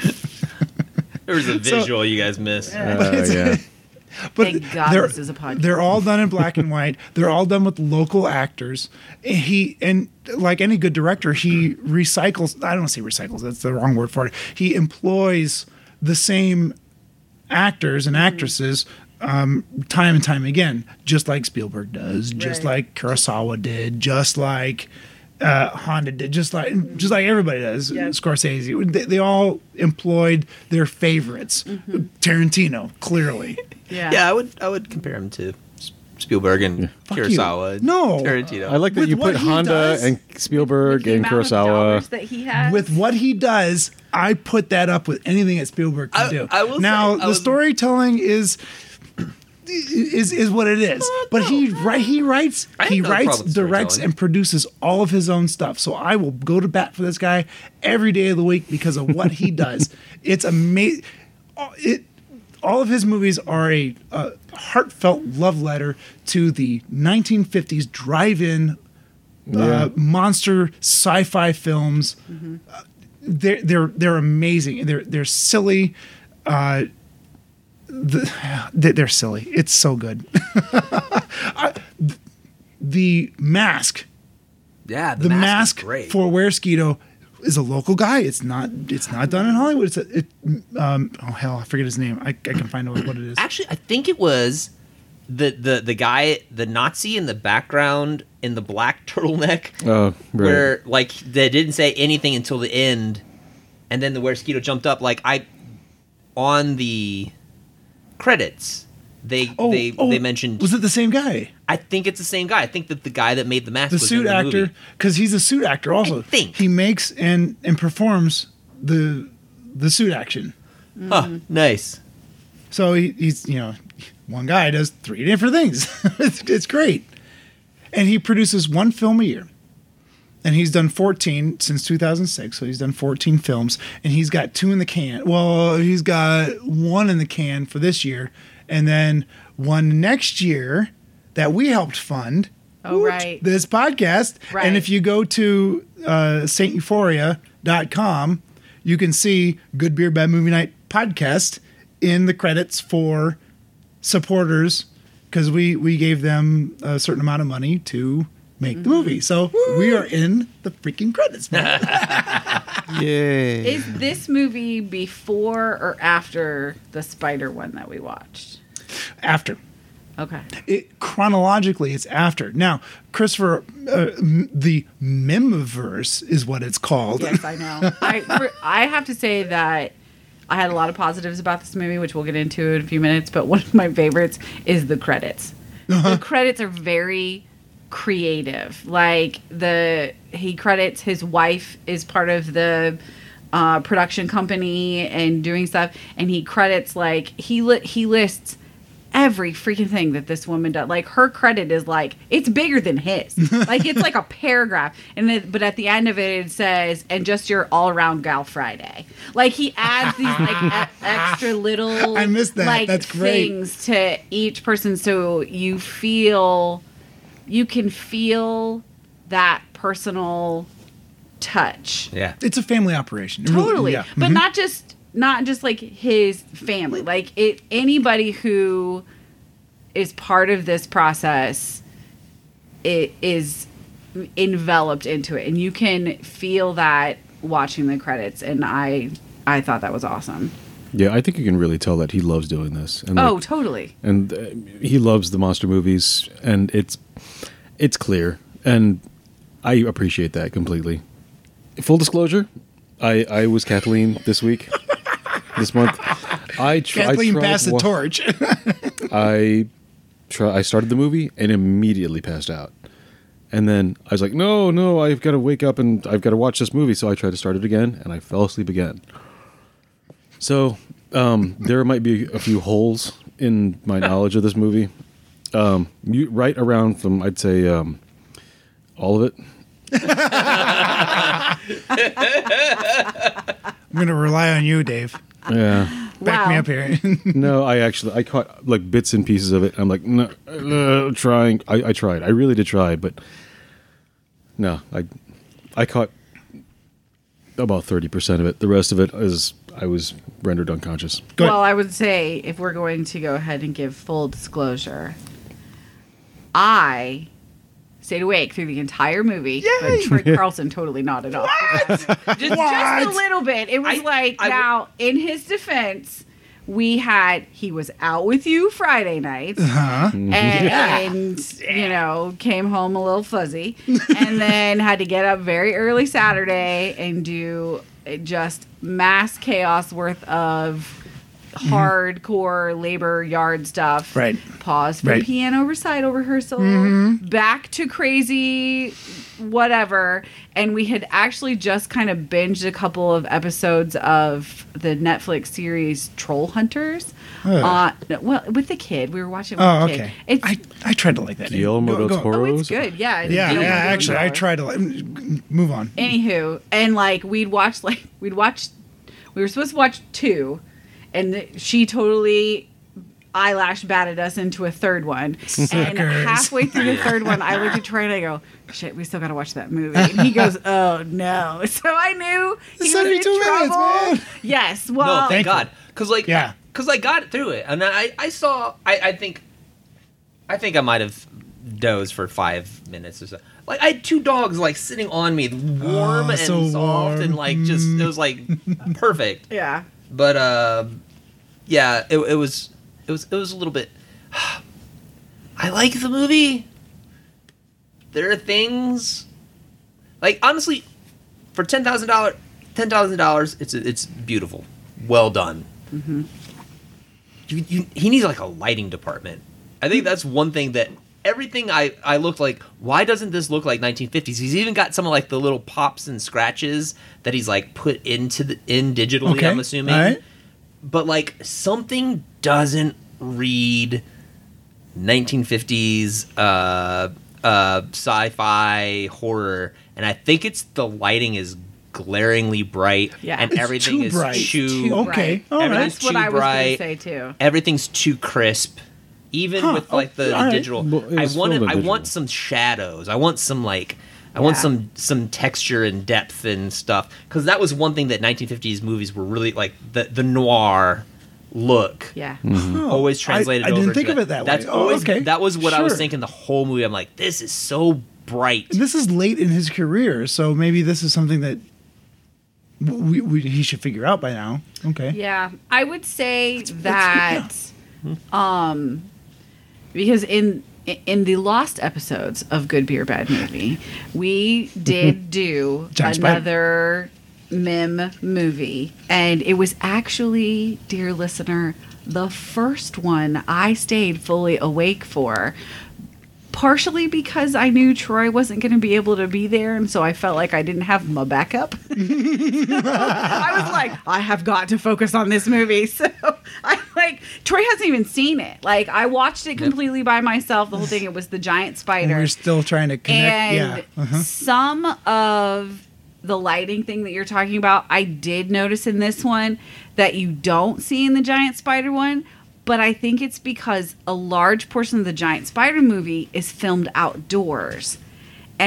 There was a visual you guys missed. Uh, yeah. But Thank God they're, this is a podcast. They're all done in black and white. They're all done with local actors. And he and like any good director, he recycles. I don't want to say recycles. That's the wrong word for it. He employs the same actors and actresses um, time and time again, just like Spielberg does, just Right. like Kurosawa did, just like uh, Honda did, just like just like everybody does. Yep. Scorsese. They, they all employed their favorites. Tarantino, clearly. Yeah. Yeah, I would I would compare him to S- Spielberg and Fuck you. Kurosawa. and No. Tarantino. I like that With you what put he Honda does- and Spielberg The and amount of dollars Kurosawa. that he has. With what he does, I put that up with anything that Spielberg can I- do. I will now say, I the was- storytelling is is is what it is. But he right he writes I have he no writes, problem with directs, storytelling. and produces all of his own stuff. So I will go to bat for this guy every day of the week because of what he does. It's amazing. It all of his movies are a, a heartfelt love letter to the nineteen fifties drive-in Yeah. uh, monster sci-fi films. Uh, they're they're they're amazing. They're they're silly. Uh, the, they're silly. It's so good. I, the Mask, yeah, the, mask, mask, is great. for Where's Skeeto is a local guy. It's not it's not done in Hollywood. It's a, it, um, oh hell, I forget his name. I, I can find out what it is. Actually, I think it was the the the guy, the Nazi in the background in the black turtleneck, Oh, right. where like they didn't say anything until the end, and then the where Skeeto jumped up. Like I on the credits, they Oh, they oh, they mentioned. Was it the same guy? I think it's the same guy. I think that the guy that made the mask The was suit in the actor, movie. because he's a suit actor also. I think. He makes and and performs the the suit action. Huh, nice. So he, he's, you know, one guy does three different things. it's, it's great. And he produces one film a year. And he's done fourteen since two thousand six. So he's done fourteen films. And he's got two in the can. Well, he's got one in the can for this year. And then one next year that we helped fund. Oh, right. This podcast. Right. And if you go to uh, saint euphoria dot com, you can see Good Beer, Bad Movie Night podcast in the credits for supporters because we, we gave them a certain amount of money to make Mm-hmm. the movie. So we are in the freaking credits, man. Yay. Is this movie before or after the spider one that we watched? After. Okay. It, chronologically, it's after. Now, Christopher, uh, m- the Mimverse is what it's called. Yes, I know. I for, I have to say that I had a lot of positives about this movie, which we'll get into in a few minutes. But one of my favorites is the credits. The credits are very creative. Like the he credits his wife is part of the uh, production company and doing stuff, and he credits like he li- he lists every freaking thing that this woman does. Like her credit is like it's bigger than his. Like it's like a paragraph, and then but at the end of it it says, "And just your all around gal Friday." Like he adds these like e- extra little I missed that. like That's great. things to each person, so you feel you can feel that personal touch. Yeah. It's a family operation. It really- Totally. yeah. But Mhm. not just not just like his family. Like it anybody who is part of this process it is enveloped into it, and you can feel that watching the credits, and I I thought that was awesome. Yeah, I think you can really tell that he loves doing this. And Oh, like- totally. and uh, he loves the monster movies, and it's it's clear, and I appreciate that completely. Full disclosure, I I was Kathleen this week, this month. I tr- Kathleen I tried passed the wa- torch. I try. I started the movie and immediately passed out, and then I was like, no, no, I've got to wake up and I've got to watch this movie. So I tried to start it again, and I fell asleep again. So um, there might be a few holes in my knowledge of this movie. Um, you, right around from, I'd say, um, all of it. I'm going to rely on you, Dave. Yeah. Back Wow. me up here. No, I actually, I caught like bits and pieces of it. I'm like, no, uh, trying. I, I tried. I really did try, but no, I, I caught about thirty percent of it. The rest of it is, I was rendered unconscious. Go ahead. Well, I would say if we're going to go ahead and give full disclosure, I stayed awake through the entire movie, but Troy Carlson totally nodded off. Just, Just a little bit. It was I- like, I w- now, in his defense, we had, he was out with you Friday nights Huh? and, you know, came home a little fuzzy and then had to get up very early Saturday and do just mass chaos worth of hardcore labor yard stuff. Right. Pause for Right. piano recital rehearsal. Back to crazy whatever. And we had actually just kind of binged a couple of episodes of the Netflix series Troll Hunters. Ugh. Uh, no, well, with the kid. We were watching it with Oh, the kid. okay. It's, I, I tried to like that. Guillermo Go- del go- Toro. oh, it's good. Yeah. it's Yeah, Guillermo yeah. del Actually, I Toro. tried to like, move on. Anywho, and like we'd watch like we'd watch we were supposed to watch two, and th- she totally eyelash batted us into a third one. And Suckers. halfway through the third one, I looked at Troy and I go, "Shit, we still got to watch that movie." And he goes, "Oh no!" So I knew he was seventy-two in minutes, trouble. man. Yes. Well, no, thank thankful. God, because like, Yeah. because I got through it, and I, I saw, I, I think, I think I might have dozed for five minutes or so. Like I had two dogs like sitting on me, warm Oh, and so soft, warm. and like just it was like perfect. yeah. But uh, yeah, it, it was, it was, it was a little bit. I like the movie. There are things, like honestly, for ten thousand dollars, ten thousand dollars, it's it's beautiful, well done. Mm-hmm. You, you, he needs like a lighting department. I think that's one thing that everything I I looked like. Why doesn't this look like nineteen fifties? He's even got some of like the little pops and scratches that he's like put into the in digitally. Okay, I'm assuming, all right. but like something doesn't read nineteen fifties uh, uh, sci-fi horror, and I think it's the lighting is glaringly bright, Yeah. and It's everything too is bright. too, Too Okay, bright. all right. Everything's That's what too I was going to bright. say too. Everything's too crisp, even Huh, with like the, oh, all right. digital. Well, it I was want filmed in I want digital. some shadows. I want some like. I want Yeah. some some texture and depth and stuff, because that was one thing that nineteen fifties movies were really like, the the noir look. Yeah. Oh, Always I- translated I, didn't over think to of it that That's way. Oh, always okay. that was what I was Sure. thinking the whole movie. I'm like, this is so bright. And this is late in his career, so maybe this is something that we, we, he should figure out by now. Okay. Yeah, I would say that, um, because in in the lost episodes of Good Beer Bad Movie, we did do Giant Spider. another meme movie, and it was actually, dear listener, the first one I stayed fully awake for. Partially because I knew Troy wasn't going to be able to be there, and so I felt like I didn't have my backup. I was like, I have got to focus on this movie. So I like Troy hasn't even seen it. Like I watched it completely by myself. The whole thing. It was the giant And spider. we're still trying to connect. And yeah. Uh-huh. some of the lighting thing that you're talking about, I did notice in this one that you don't see in the giant spider one. But I think it's because a large portion of the giant spider movie is filmed outdoors. And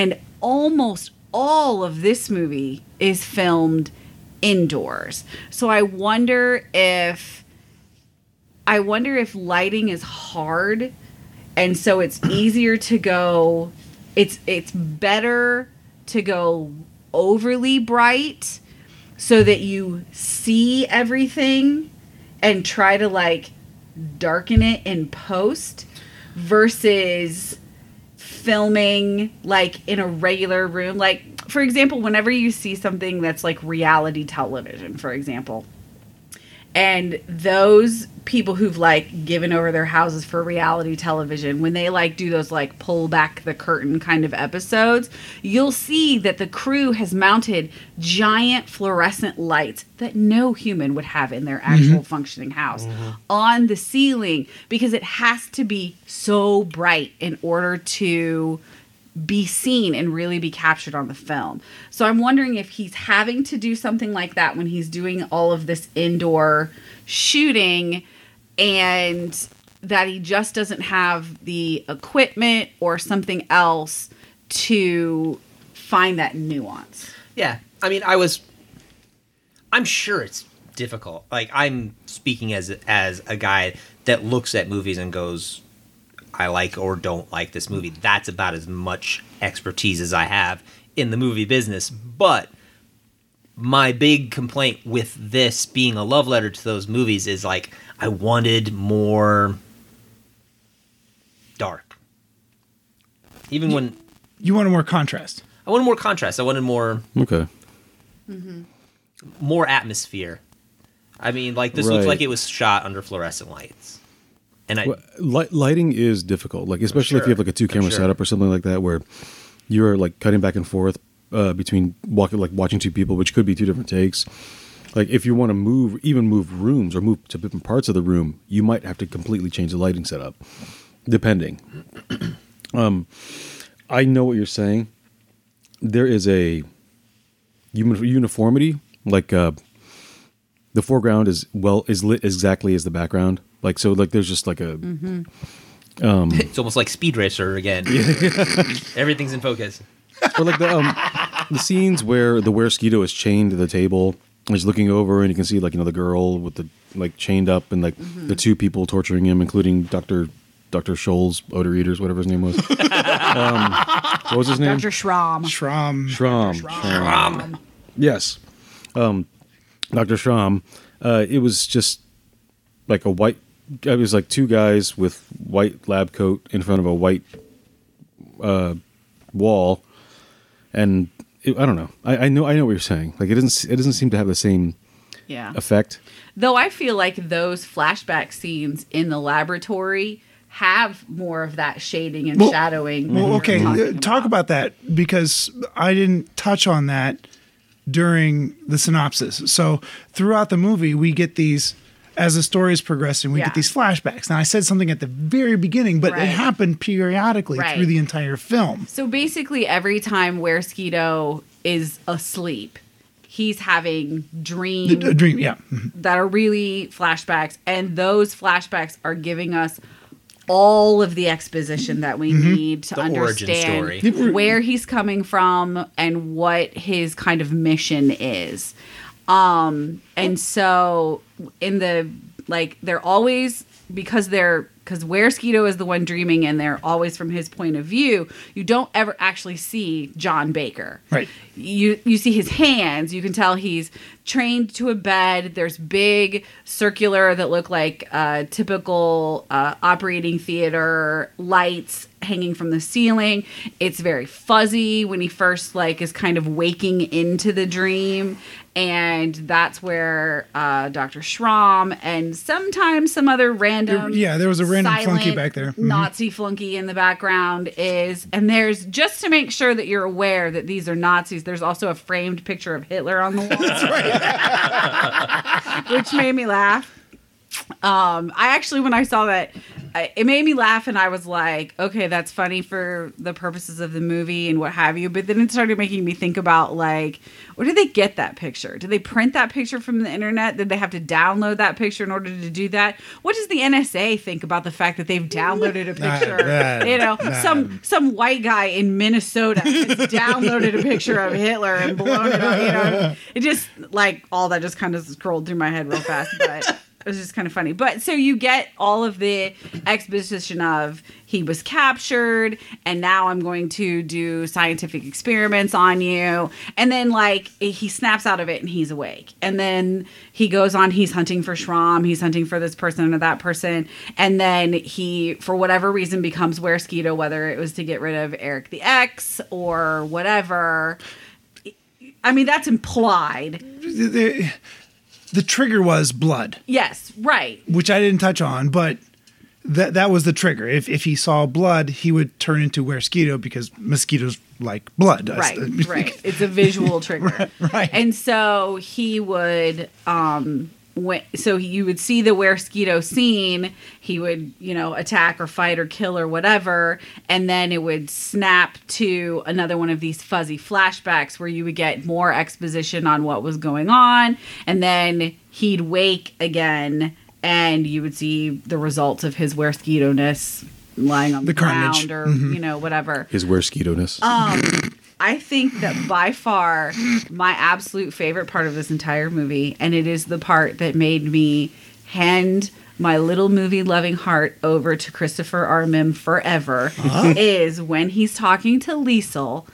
almost all of this movie is filmed indoors. So I wonder if I wonder if lighting is hard, and so it's easier to go it's it's better to go overly bright so that you see everything and try to like darken it in post versus filming like in a regular room. Like, for example, whenever you see something that's like reality television, for example, and those people who've like given over their houses for reality television, when they like do those like pull back the curtain kind of episodes, you'll see that the crew has mounted giant fluorescent lights that no human would have in their actual mm-hmm. functioning house mm-hmm. on the ceiling, because it has to be so bright in order to be seen and really be captured on the film. So I'm wondering if he's having to do something like that when he's doing all of this indoor shooting, and that he just doesn't have the equipment or something else to find that nuance. Yeah. I mean, I was I'm sure it's difficult. Like, I'm speaking as as a guy that looks at movies and goes, I like or don't like this movie. That's about as much expertise as I have in the movie business. But my big complaint with this being a love letter to those movies is, like, I wanted more dark. Even you, when... You wanted more contrast. I wanted more contrast. I wanted more... Okay. Mm-hmm. More atmosphere. I mean, like, this right. looks like it was shot under fluorescent lights. And I, well, light, lighting is difficult, like especially sure. if you have like a two camera sure. setup or something like that, where you're like cutting back and forth uh, between walking, like watching two people, which could be two different takes. Like if you want to move, even move rooms or move to different parts of the room, you might have to completely change the lighting setup, depending. um, I know what you're saying. There is a uniformity, like uh, the foreground is well is lit exactly as the background. Like, so, like, there's just like a... Mm-hmm. Um, it's almost like Speed Racer again. Everything's in focus. Or like the um, the scenes where the where Skeeto is chained to the table, and he's looking over, and you can see, like, you know, the girl with the, like, chained up, and, like, mm-hmm. the two people torturing him, including Doctor Doctor Scholl's odor eaters, whatever his name was. um, what was his name? Doctor Schramm. Schramm. Schramm. Schramm. Schramm. Yes. Um, Doctor Schramm. Uh, it was just like a white... It was like two guys with white lab coat in front of a white uh, wall, and it, I don't know. I, I know. I know what you're saying. Like it doesn't. It doesn't seem to have the same yeah. effect. Though I feel like those flashback scenes in the laboratory have more of that shading and well, shadowing. Well, okay, uh, talk about. about that, because I didn't touch on that during the synopsis. So throughout the movie, we get these. As the story is progressing, we yeah. get these flashbacks. Now, I said something at the very beginning, but right. it happened periodically right. through the entire film. So basically, every time where Skeeto is asleep, he's having dreams. The, a dream, yeah. Mm-hmm. That are really flashbacks, and those flashbacks are giving us all of the exposition that we mm-hmm. need to the understand where he's coming from and what his kind of mission is. Um, and so in the, like, they're always, because they're, because where Skeeto is the one dreaming and they're always from his point of view, you don't ever actually see John Baker. Right. You, you see his hands, you can tell he's trained to a bed. There's big circular that look like uh, typical uh, operating theater lights hanging from the ceiling. It's very fuzzy when he first like is kind of waking into the dream. And that's where uh, Doctor Schramm and sometimes some other random... Yeah, there was a random flunky back there. Mm-hmm. Nazi flunky in the background is... And there's, just to make sure that you're aware that these are Nazis, there's also a framed picture of Hitler on the wall. That's right. Which made me laugh. Um, I actually, when I saw that I, it made me laugh, and I was like, okay, that's funny for the purposes of the movie and what have you. But then it started making me think about, like, where did they get that picture? Did they print that picture from the internet? Did they have to download that picture in order to do that? What does the N S A think about the fact that they've downloaded a picture? man, you know, man. some some white guy in Minnesota has downloaded a picture of Hitler and blown it up. You know, it just like all that just kind of scrolled through my head real fast, but. It was just kind of funny. But so you get all of the exposition of he was captured and now I'm going to do scientific experiments on you. And then like he snaps out of it and he's awake. And then he goes on, he's hunting for Schramm. He's hunting for this person or that person. And then he, for whatever reason, becomes Weresquito, whether it was to get rid of Eric the X or whatever. I mean, that's implied. The, the trigger was blood. Yes, right. Which I didn't touch on, but that that was the trigger. If if he saw blood, he would turn into Weresquito because mosquitoes like blood. Right, right. It's a visual trigger. Right, right. And so he would, um, when, so you would see the Weresquito scene. He would, you know, attack or fight or kill or whatever, and then it would snap to another one of these fuzzy flashbacks where you would get more exposition on what was going on, and then he'd wake again. And you would see the results of his Weresquito-ness lying on the, The carnage. ground or, Mhm. you know, whatever. His Weresquito-ness. Um, I think that by far my absolute favorite part of this entire movie, and it is the part that made me hand my little movie-loving heart over to Christopher R. Mim forever, Uh-huh. is when he's talking to Liesel.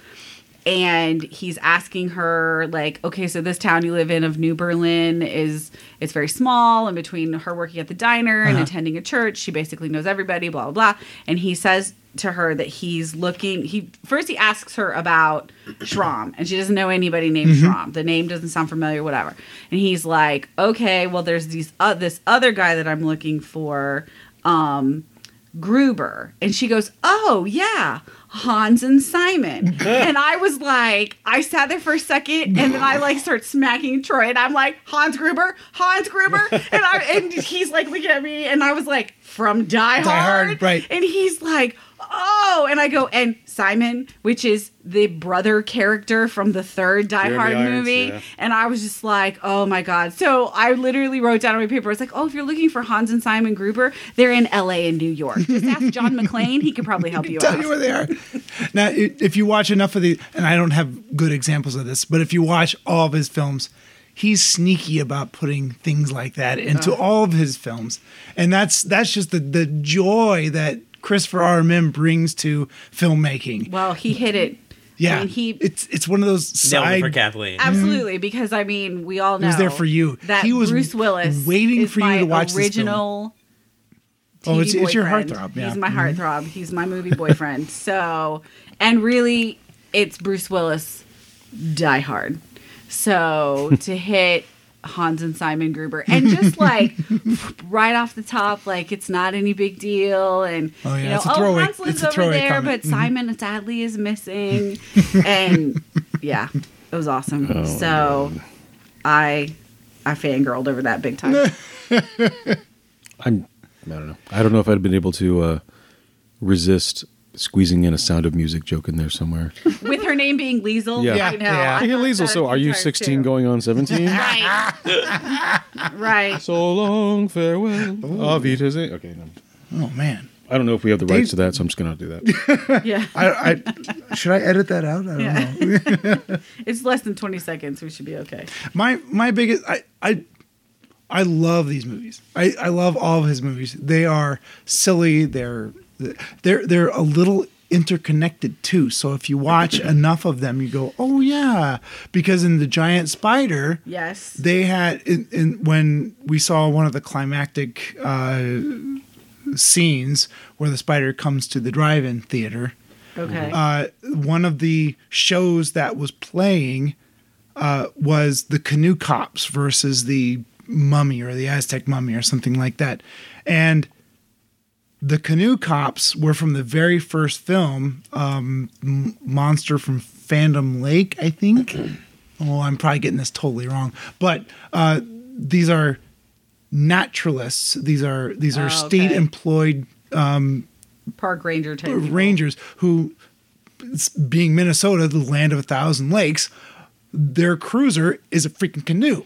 And he's asking her, like, okay, so this town you live in of New Berlin is, it's very small. And between her working at the diner and Uh-huh. attending a church, she basically knows everybody, blah, blah, blah. And he says to her that he's looking, he first he asks her about Schramm. And she doesn't know anybody named Mm-hmm. Schramm. The name doesn't sound familiar, whatever. And he's like, okay, well, there's these uh, this other guy that I'm looking for, um, Gruber. And she goes, oh, yeah. Hans and Simon. And I was like, I sat there for a second and then I like start smacking Troy and I'm like, Hans Gruber, Hans Gruber. And I and he's like looking at me and I was like, from Die Hard. Die Hard, right. And he's like, oh, and I go, and Simon, which is the brother character from the third Die Jeremy Hard Irons, movie. yeah. And I was just like, oh my God. So I literally wrote down on my paper, I was like, oh, if you're looking for Hans and Simon Gruber, they're in L A and New York. Just ask John McClane. He could probably help you Tell out. you where they are. Now, i- if you watch enough of the, and I don't have good examples of this, but if you watch all of his films, he's sneaky about putting things like that into all of his films, and that's that's just the the joy that Christopher R. Mim brings to filmmaking. Well, he hit it. Yeah, I mean, he it's it's one of those Nailed it side. for Kathleen. absolutely because I mean we all know He was there for you. That He was Bruce Willis waiting is for you my to watch this film. original. Oh, it's- T V it's your boyfriend. heartthrob, yeah. He's my Mhm. heartthrob. He's my movie boyfriend. So, and really, it's Bruce Willis, Die Hard. So to hit Hans and Simon Gruber and just like right off the top, like it's not any big deal, and Oh, yeah, you know, it's a throwaway- oh, Hans lives it's a over throwaway there, comment. but Mhm. Simon sadly is missing, and yeah, it was awesome. Oh, so I I fangirled over that big time. I'm, I don't know. I don't know if I'd been able to uh, resist squeezing in a Sound of Music joke in there somewhere. With her name being Liesel, Yeah. I know. Yeah. I Hey, thought Liesel, that so a are few you times, sixteen too. going on seventeen? Right. right. So long, farewell. Auf Wiedersehen. Okay, no. Oh man, I don't know if we have the Dave- rights to that, so I'm just going to do that. Yeah. I, I should I edit that out? I don't Yeah. know. It's less than twenty seconds. We should be okay. My my biggest I I I love these movies. I, I love all of his movies. They are silly. They're they're they're a little interconnected too. So if you watch enough of them, you go, oh yeah, because in The Giant Spider, Yes. they had in, in when we saw one of the climactic uh, scenes where the spider comes to the drive-in theater. Okay. Uh, one of the shows that was playing uh, was the Canoe Cops versus the Mummy or the Aztec Mummy or something like that. And the Canoe Cops were from the very first film, um, M- Monster from Phantom Lake, I think. Oh, I'm probably getting this totally wrong. But uh, these are naturalists. These are these are Oh, state okay. employed Park ranger type people. rangers who, being Minnesota, the land of a thousand lakes, their cruiser is a freaking canoe.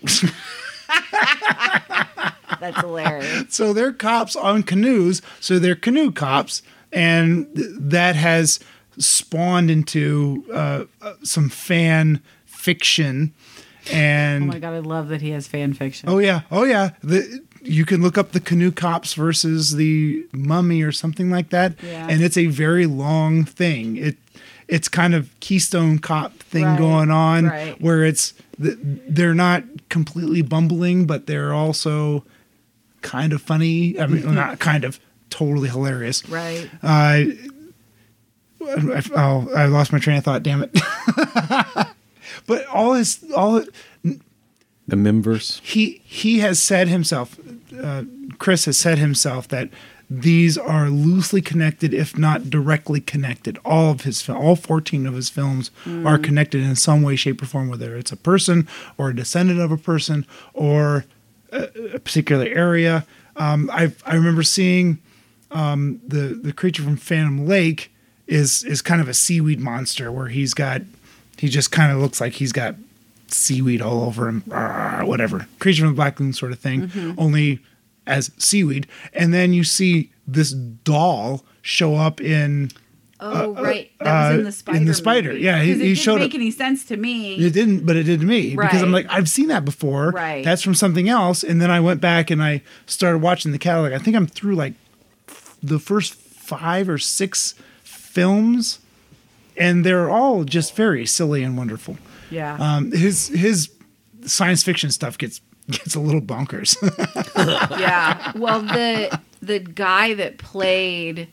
That's hilarious. So they're cops on canoes, so they're canoe cops, and th- that has spawned into uh, uh, some fan fiction. And Oh my god, I love that he has fan fiction. oh yeah, oh yeah, the, you can look up the canoe cops versus the Mummy or something like that, Yeah. and it's a very long thing. It it's kind of Keystone Cop thing Right, going on, right. where it's th- they're not completely bumbling, but they're also kind of funny. I mean, not kind of, totally hilarious. Right. Uh, I, oh, I lost my train of thought. Damn it! But all his all The Mimverse. he he has said himself, uh, Chris has said himself that these are loosely connected, if not directly connected. All of his, fil- all fourteen of his films are connected in some way, shape, or form. Whether it's a person or a descendant of a person or a, a particular area. Um, I I remember seeing um, the the creature from Phantom Lake is is kind of a seaweed monster where he's got he just kind of looks like he's got seaweed all over him, ah, whatever. Creature from the Black Lagoon sort of thing, only as seaweed. And then you see this doll show up in. Oh, right. That was in uh, the Spider. in the Spider, movie. yeah, he- 'Cause it he didn't showed make up- any sense to me. It didn't, but it did to me because I'm Right. like, I've seen that before. Right. That's from something else. And then I went back and I started watching the catalog. I think I'm through like f- the first five or six films, and they're all just very silly and wonderful. Yeah. Um, his his science fiction stuff gets gets a little bonkers. Yeah. Well, the the guy that played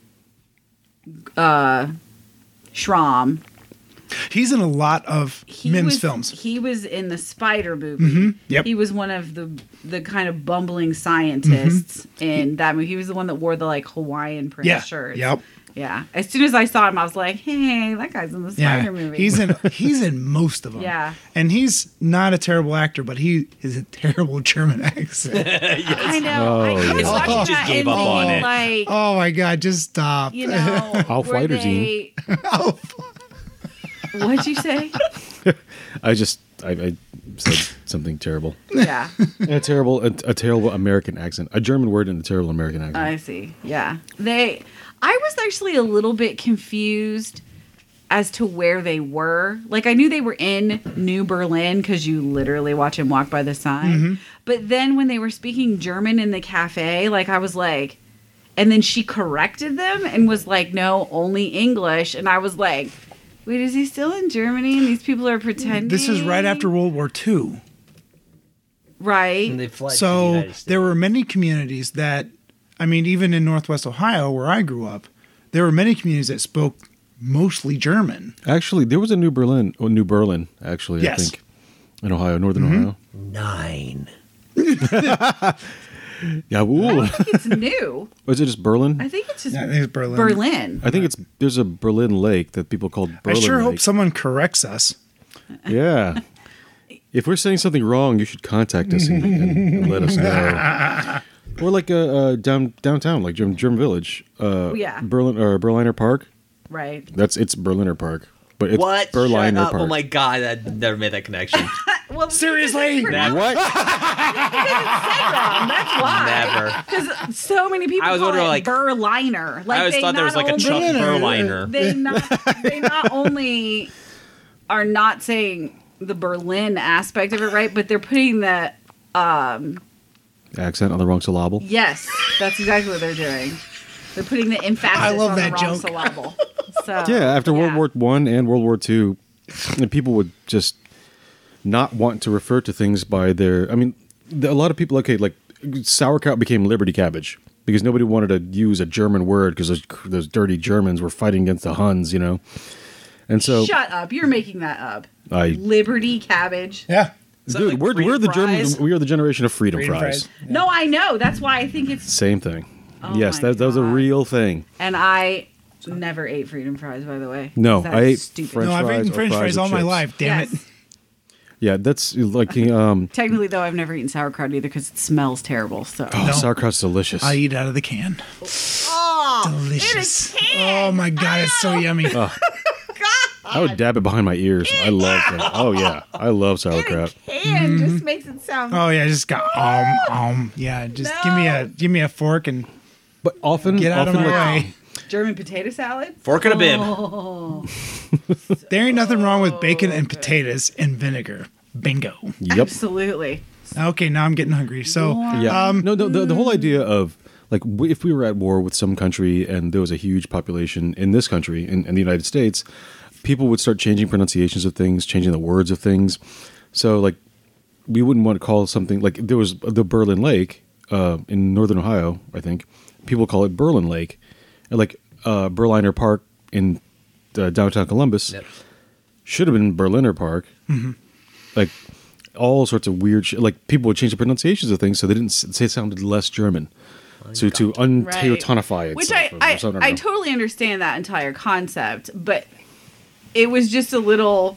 uh Shram, He's in a lot of he Mims was, films. He was in the Spider movie. Yep. He was one of the the kind of bumbling scientists Mm-hmm. in that movie. He was the one that wore the like Hawaiian print Yeah. shirts. Yep. Yeah. As soon as I saw him, I was like, "Hey, that guy's in the Yeah. Spider movie." He's in he's in most of them. Yeah. And he's not a terrible actor, but he is a terrible German accent. I know. Oh, I kept yeah. watching Just that gave and up on being it. like, Oh my god, just stop. you know, Auf were Wiedersehen. they- What'd you say? I just I, I said something terrible. Yeah, a terrible, a, a terrible American accent. A German word and a terrible American accent. I see. Yeah, they. I was actually a little bit confused as to where they were. Like I knew they were in New Berlin because you literally watch him walk by the sign. Mm-hmm. But then when they were speaking German in the cafe, like I was like, and then she corrected them and was like, "No, only English." And I was like, "Wait, is he still in Germany? And these people are pretending." This is right after World War Two. right. And they fled to the So United States. there were many communities that, I mean, even in Northwest Ohio, where I grew up, there were many communities that spoke mostly German. Actually, there was a New Berlin, oh, New Berlin, actually, Yes. I think, in Ohio, Northern Mm-hmm. Ohio. Nine. Yeah, ooh. It's new. Was it just Berlin? I think it's just I think it's Berlin. Berlin. I think it's there's a Berlin Lake that people call I Berlin sure Lake. hope someone corrects us. Yeah. If we're saying something wrong, you should contact us and, and, and let us know. Or like uh, uh, down downtown, like German, German Village, uh, Yeah. Berlin or Berliner Park. Right. That's it's Berliner Park, but it's What? Berliner Shut up. Park. Oh my god, I never made that connection. Well, Seriously? Never. What? wrong. That's why. Never. Because so many people I was call wondering, it like- Berliner. Like I always they thought there was not like a Chuck only- Berliner. They not they not only are not saying the Berlin aspect of it right, but they're putting the um Accent on the wrong syllable. yes, that's exactly what they're doing. They're putting the emphasis I love on that the wrong joke. syllable. So Yeah, after World yeah. War One and World War Two, and people would just not want to refer to things by their. I mean, the, a lot of people. Okay, like sauerkraut became Liberty cabbage because nobody wanted to use a German word because those those dirty Germans were fighting against the Huns, you know. And so, Shut up! You're making that up. I, Liberty cabbage. Yeah. Is that dude, like we're freedom we're the fries? German. We are the generation of freedom, Freedom fries. fries. No, I know. That's why I think it's. Same thing. Oh yes, my that, that was a God. real thing. And I never ate freedom fries, by the way. No, That's I ate stupid. French No, I've fries eaten or French fries fries with all my chips. life. Damn Yes. it. Yeah, that's like um. Technically, though, I've never eaten sauerkraut either because it smells terrible. So Oh, No. sauerkraut's delicious. I eat out of the can. delicious. In a can. Oh my god, it's so yummy. God. I would dab it behind my ears. I love that. Oh yeah, I love sauerkraut. Can just makes it sound. Oh yeah, just got um um. Yeah, just give me a give me a fork and But often, get out of often my like, way. German potato salad. Fork and a bib. Oh, There ain't nothing wrong with bacon and potatoes and vinegar. Bingo. Yep. absolutely. Okay, now I'm getting hungry. So Yeah. Um, no, no. The, the whole idea of like w- if we were at war with some country and there was a huge population in this country in, in the United States, people would start changing pronunciations of things, changing the words of things. So like we wouldn't want to call something like there was the Berlin Lake uh, in northern Ohio, I think. People call it Berlin Lake, and like uh, Berliner Park in uh, downtown Columbus Yep. should have been Berliner Park. Mm-hmm. Like all sorts of weird shit. Like people would change the pronunciations of things so they didn't s- say it sounded less German. So to un-Teutonify it. Which I, I, I totally understand that entire concept, but it was just a little.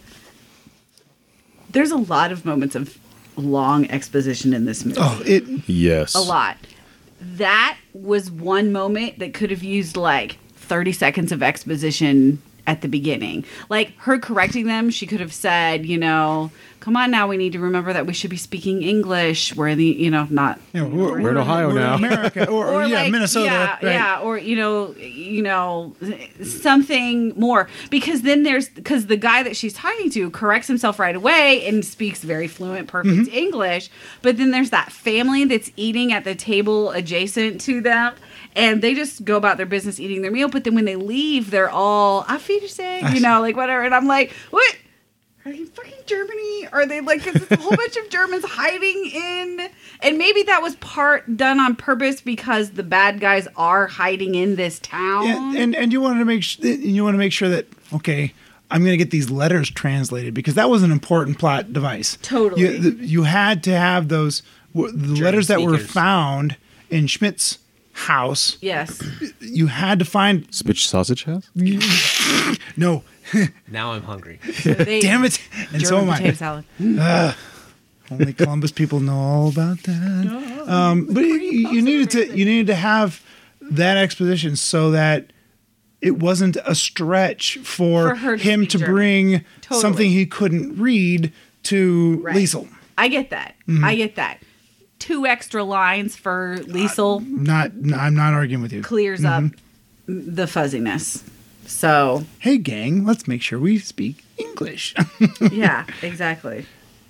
There's a lot of moments of long exposition in this movie. oh, it Yes. A lot. That was one moment that could have used like thirty seconds of exposition at the beginning. Like her correcting them, she could have said, you know, come on now, we need to remember that we should be speaking English. We're in the, you know, not. you know, we're, We're in Ohio we're now. in America, or, or, yeah, like, Minnesota. Yeah, right. yeah, or you know, you know, something more. Because then there's because the guy that she's talking to corrects himself right away and speaks very fluent, perfect Mm-hmm. English. But then there's that family that's eating at the table adjacent to them, and they just go about their business eating their meal. But then when they leave, they're all "I feed you say," you know, like whatever. And I'm like, what? Are you fucking Germany? Are they like, cause it's a whole bunch of Germans hiding in, and maybe that was part done on purpose because the bad guys are hiding in this town. Yeah, and and you wanted to make sh- you want to make sure that okay, I'm going to get these letters translated because that was an important plot device. Totally. you, the, you had to have those w- the letters that were sneakers. found in Schmidt's house. Yes. You had to find Spitch Sausage House? no, Now I'm hungry. They, damn it, and German so am potato I. salad. Only Columbus people know all about that. Um, but you, you needed to you needed to have that exposition so that it wasn't a stretch for, For her to him speak to German. bring Totally. something he couldn't read to Right. Liesel. I get that. Mm-hmm. I get that. Two extra lines for Liesel Not, I'm not arguing with you. clears Mm-hmm. up the fuzziness. So Hey, gang, let's make sure we speak English. yeah, exactly.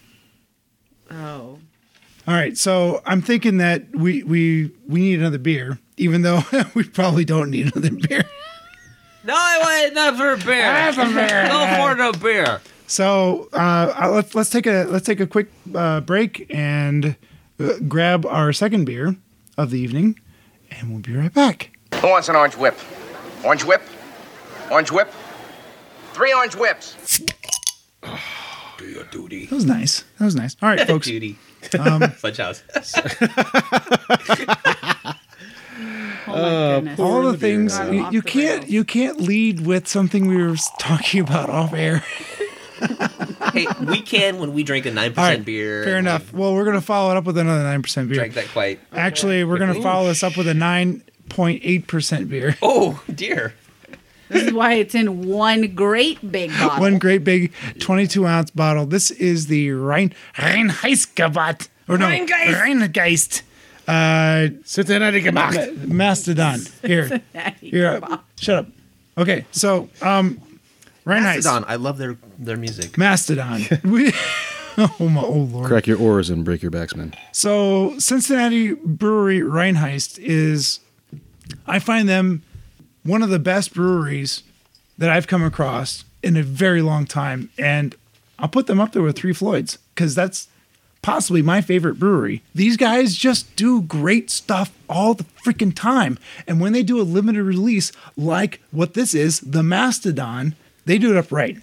Oh. All right, so I'm thinking that we we we need another beer, even though we probably don't need another beer. No, I want another beer. Go for the beer. So uh, uh, let's let's take a let's take a quick uh, break and uh, grab our second beer of the evening, and we'll be right back. Who wants an orange whip? Orange whip? Orange whip? Three orange whips. Do your duty. That was nice. That was nice. All right, folks. Duty. Um, Such house. Oh my goodness. all the things Got you, off you the can't rails. you can't lead with something we were talking about off air. Hey, we can when we drink a nine All percent right, beer. fair enough. Well, we're gonna follow it up with another nine percent beer. Drank that quite. Actually, we're gonna follow this up with a nine point eight percent beer. Oh dear. This is why it's in one great big bottle. One great big twenty-two ounce bottle. This is the Rhein Rheinheitsgebot or no Rheingeist. Rheingeist. Uh, Cincinnati gemacht. Mastodon. Here, here. Shut up. Okay, so um, Rheinheist. Mastodon. I love their their music. Mastodon. we, oh my, oh lord. Crack your oars and break your backs, man. So Cincinnati Brewery Rheinheist is, I find them one of the best breweries that I've come across in a very long time, and I'll put them up there with Three Floyds because that's possibly my favorite brewery. These guys just do great stuff all the freaking time, and when they do a limited release like what this is, the Mastodon, they do it up right.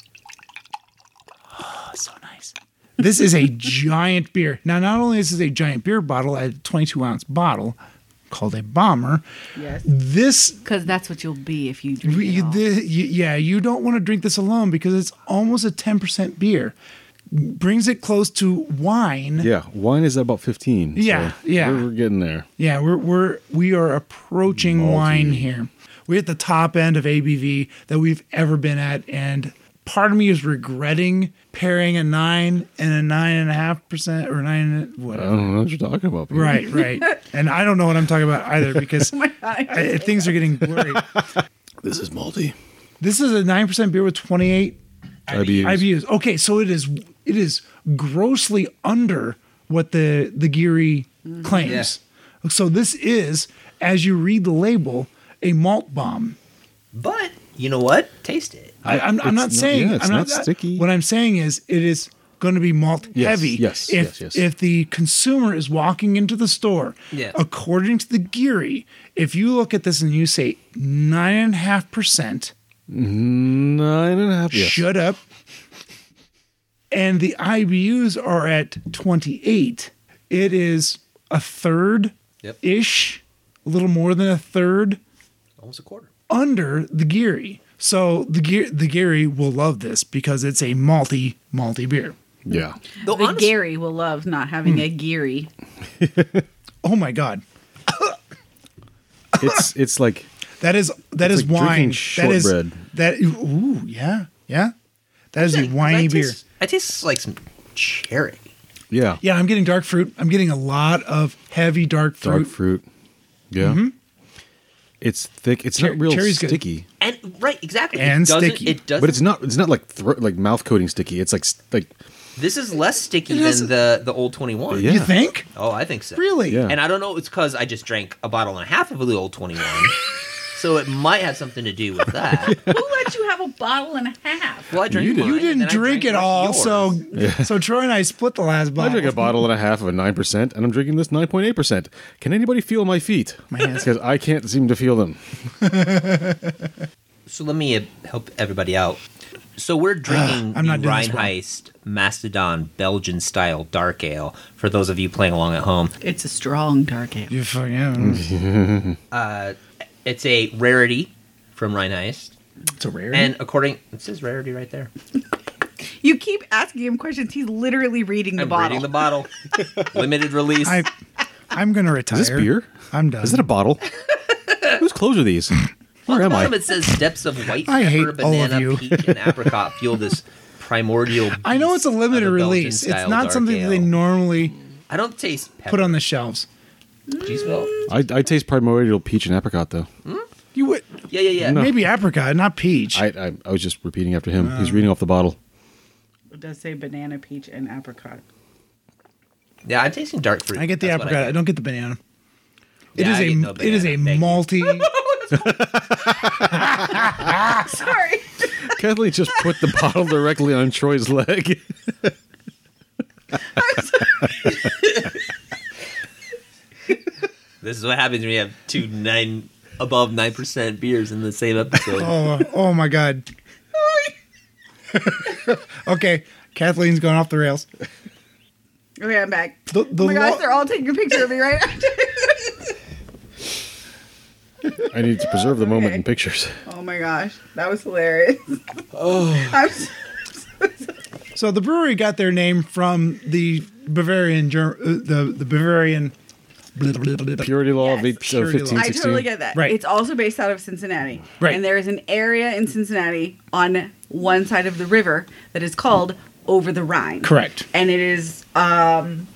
Oh, so nice. This is a giant beer. Now, not only is this a giant beer bottle, a twenty-two ounce bottle called a bomber, Yes. this Because that's what you'll be if you drink we- it you, all. the, you, yeah, you don't want to drink this alone because it's almost a ten percent beer. brings it close to wine. Yeah, wine is at about fifteen. Yeah, so yeah. We're, we're getting there. Yeah, we're we're we are approaching Malty. wine here. We're at the top end of A B V that we've ever been at, and part of me is regretting pairing a nine and a nine and a half percent or nine I whatever. don't know what you're talking about. Peter. Right, right. And I don't know what I'm talking about either because Oh my God, I I- things are getting blurry. This is malty. This is a nine percent beer with twenty-eight I B Us. I B Us. Okay, so it is it is grossly under what the the Geary claims. So this is, as you read the label, a malt bomb. But you know what? Taste it. I, I'm, I'm It's not not- saying yeah, it's I'm not sticky. What I'm saying is it is going to be malt Yes, heavy. yes, if, yes, yes. If the consumer is walking into the store, Yeah. according to the Geary, if you look at this and you say nine and a half percent, Nine and a half. Yes. shut up, and the I B Us are at twenty-eight, it is a third Yep. ish, a little more than a third Almost a quarter. under the Geary. So the Gear the Geary will love this because it's a malty malty beer. Yeah. Though The honest- Gary will love not having a Geary. Oh my god, It's it's like that is that It's is like drinking wine. That is shortbread. that. Ooh, yeah, yeah. That is a I winey beer. taste, I taste like some cherry. yeah, Yeah, I'm getting dark fruit. I'm getting a lot of heavy dark fruit. dark fruit. Yeah. It's thick. It's Cher- not real cherry's good. sticky, And right, exactly. And it doesn't, sticky. It doesn't. but it's not. It's not like thro- like mouth coating sticky. It's like s- like This is less sticky It has- than the the old twenty-one. Yeah. You think? Oh, I think so. Really? Yeah. And I don't know. It's because I just drank a bottle and a half of the old twenty-one, so it might have something to do with that. Who let you have a bottle and a half? Well, I drank You did. mine, You and didn't then I drink drank it the rest of all, yours. so so Troy and I split the last I bottle. drink a bottle and a half of a nine percent, and I'm drinking this nine point eight percent. Can anybody feel my feet? My hands. Because I can't seem to feel them. So let me uh, help everybody out. So we're drinking I'm not the doing this well. Rheinheist Mastodon Belgian style dark ale. For those of you playing along at home, It's a strong dark ale. You fucking, uh, it's a rarity from Rheinheist, it's a rarity. and according it says rarity right there. You keep asking him questions. He's literally reading the I'm bottle. reading the bottle. Limited release. I, I'm gonna retire. Is this beer? I'm done. Is it a bottle? Whose clothes are these? On Where the am I? bottom it says depths of white I pepper, hate all of banana, you. peach, and apricot fuel this primordial. I know it's a beast limited of Belgian release. It's style not dark something that they ale. normally I don't taste pepper. put on the shelves. Do you smell? I, I taste primordial peach and apricot though. You would Yeah, yeah, yeah. No. maybe apricot, not peach. I, I I was just repeating after him. He's reading off the bottle. It does say banana, peach, and apricot. Yeah, I'm tasting dark fruit. I get the That's what apricot. I, get. don't get the banana. It Yeah, is I a get no it is a banana. Thank you. malty. Sorry. Kathleen just put the bottle directly on Troy's leg. This is what happens when you have two nine above nine percent beers in the same episode. Oh, oh my god. Okay, Kathleen's going off the rails. Okay, I'm back. The, the Oh my gosh, lo- they're all taking a picture of me right after. I need to preserve the moment Okay. in pictures. Oh my gosh, that was hilarious. Oh. I'm so- So the brewery got their name from the Bavarian, Ger- uh, the the Bavarian blah, blah, blah, blah, blah. Purity law Yes. of eight- so Purity law. fifteen I sixteen. totally get that. Right. It's also based out of Cincinnati. Right. And there is an area in Cincinnati on one side of the river that is called Over the Rhine. Correct. And it is um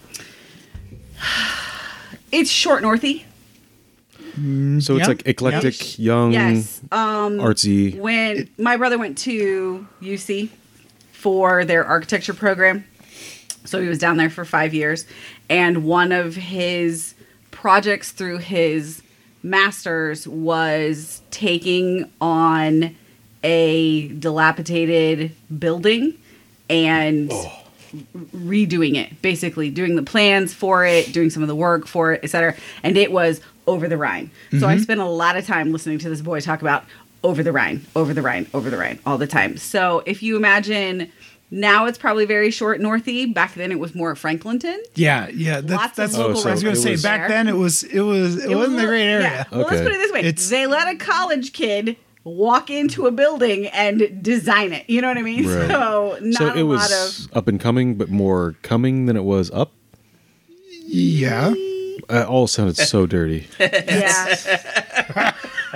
it's short northy. So it's Yeah. like eclectic, young, Yes. Um artsy. when my brother went to U C for their architecture program. So he was down there for five years. And one of his projects through his master's was taking on a dilapidated building and redoing it, basically doing the plans for it, doing some of the work for it, et cetera. And it was Over the Rhine. So I spent a lot of time listening to this boy talk about over the Rhine, over the Rhine, over the Rhine all the time. So if you imagine now it's probably very short northy. Back then it was more Franklinton. Yeah, yeah. That's, Lots of that's local Oh, so I was going to it say. was- Back then, it was it was it, It was wasn't a little- great area. Yeah. Well, let's Okay. put it this way. It's- they let a college kid walk into a building and design it. You know what I mean? Right. So not So a it lot was of up and coming, but more coming than it was up. Yeah. It all sounded so dirty, yeah.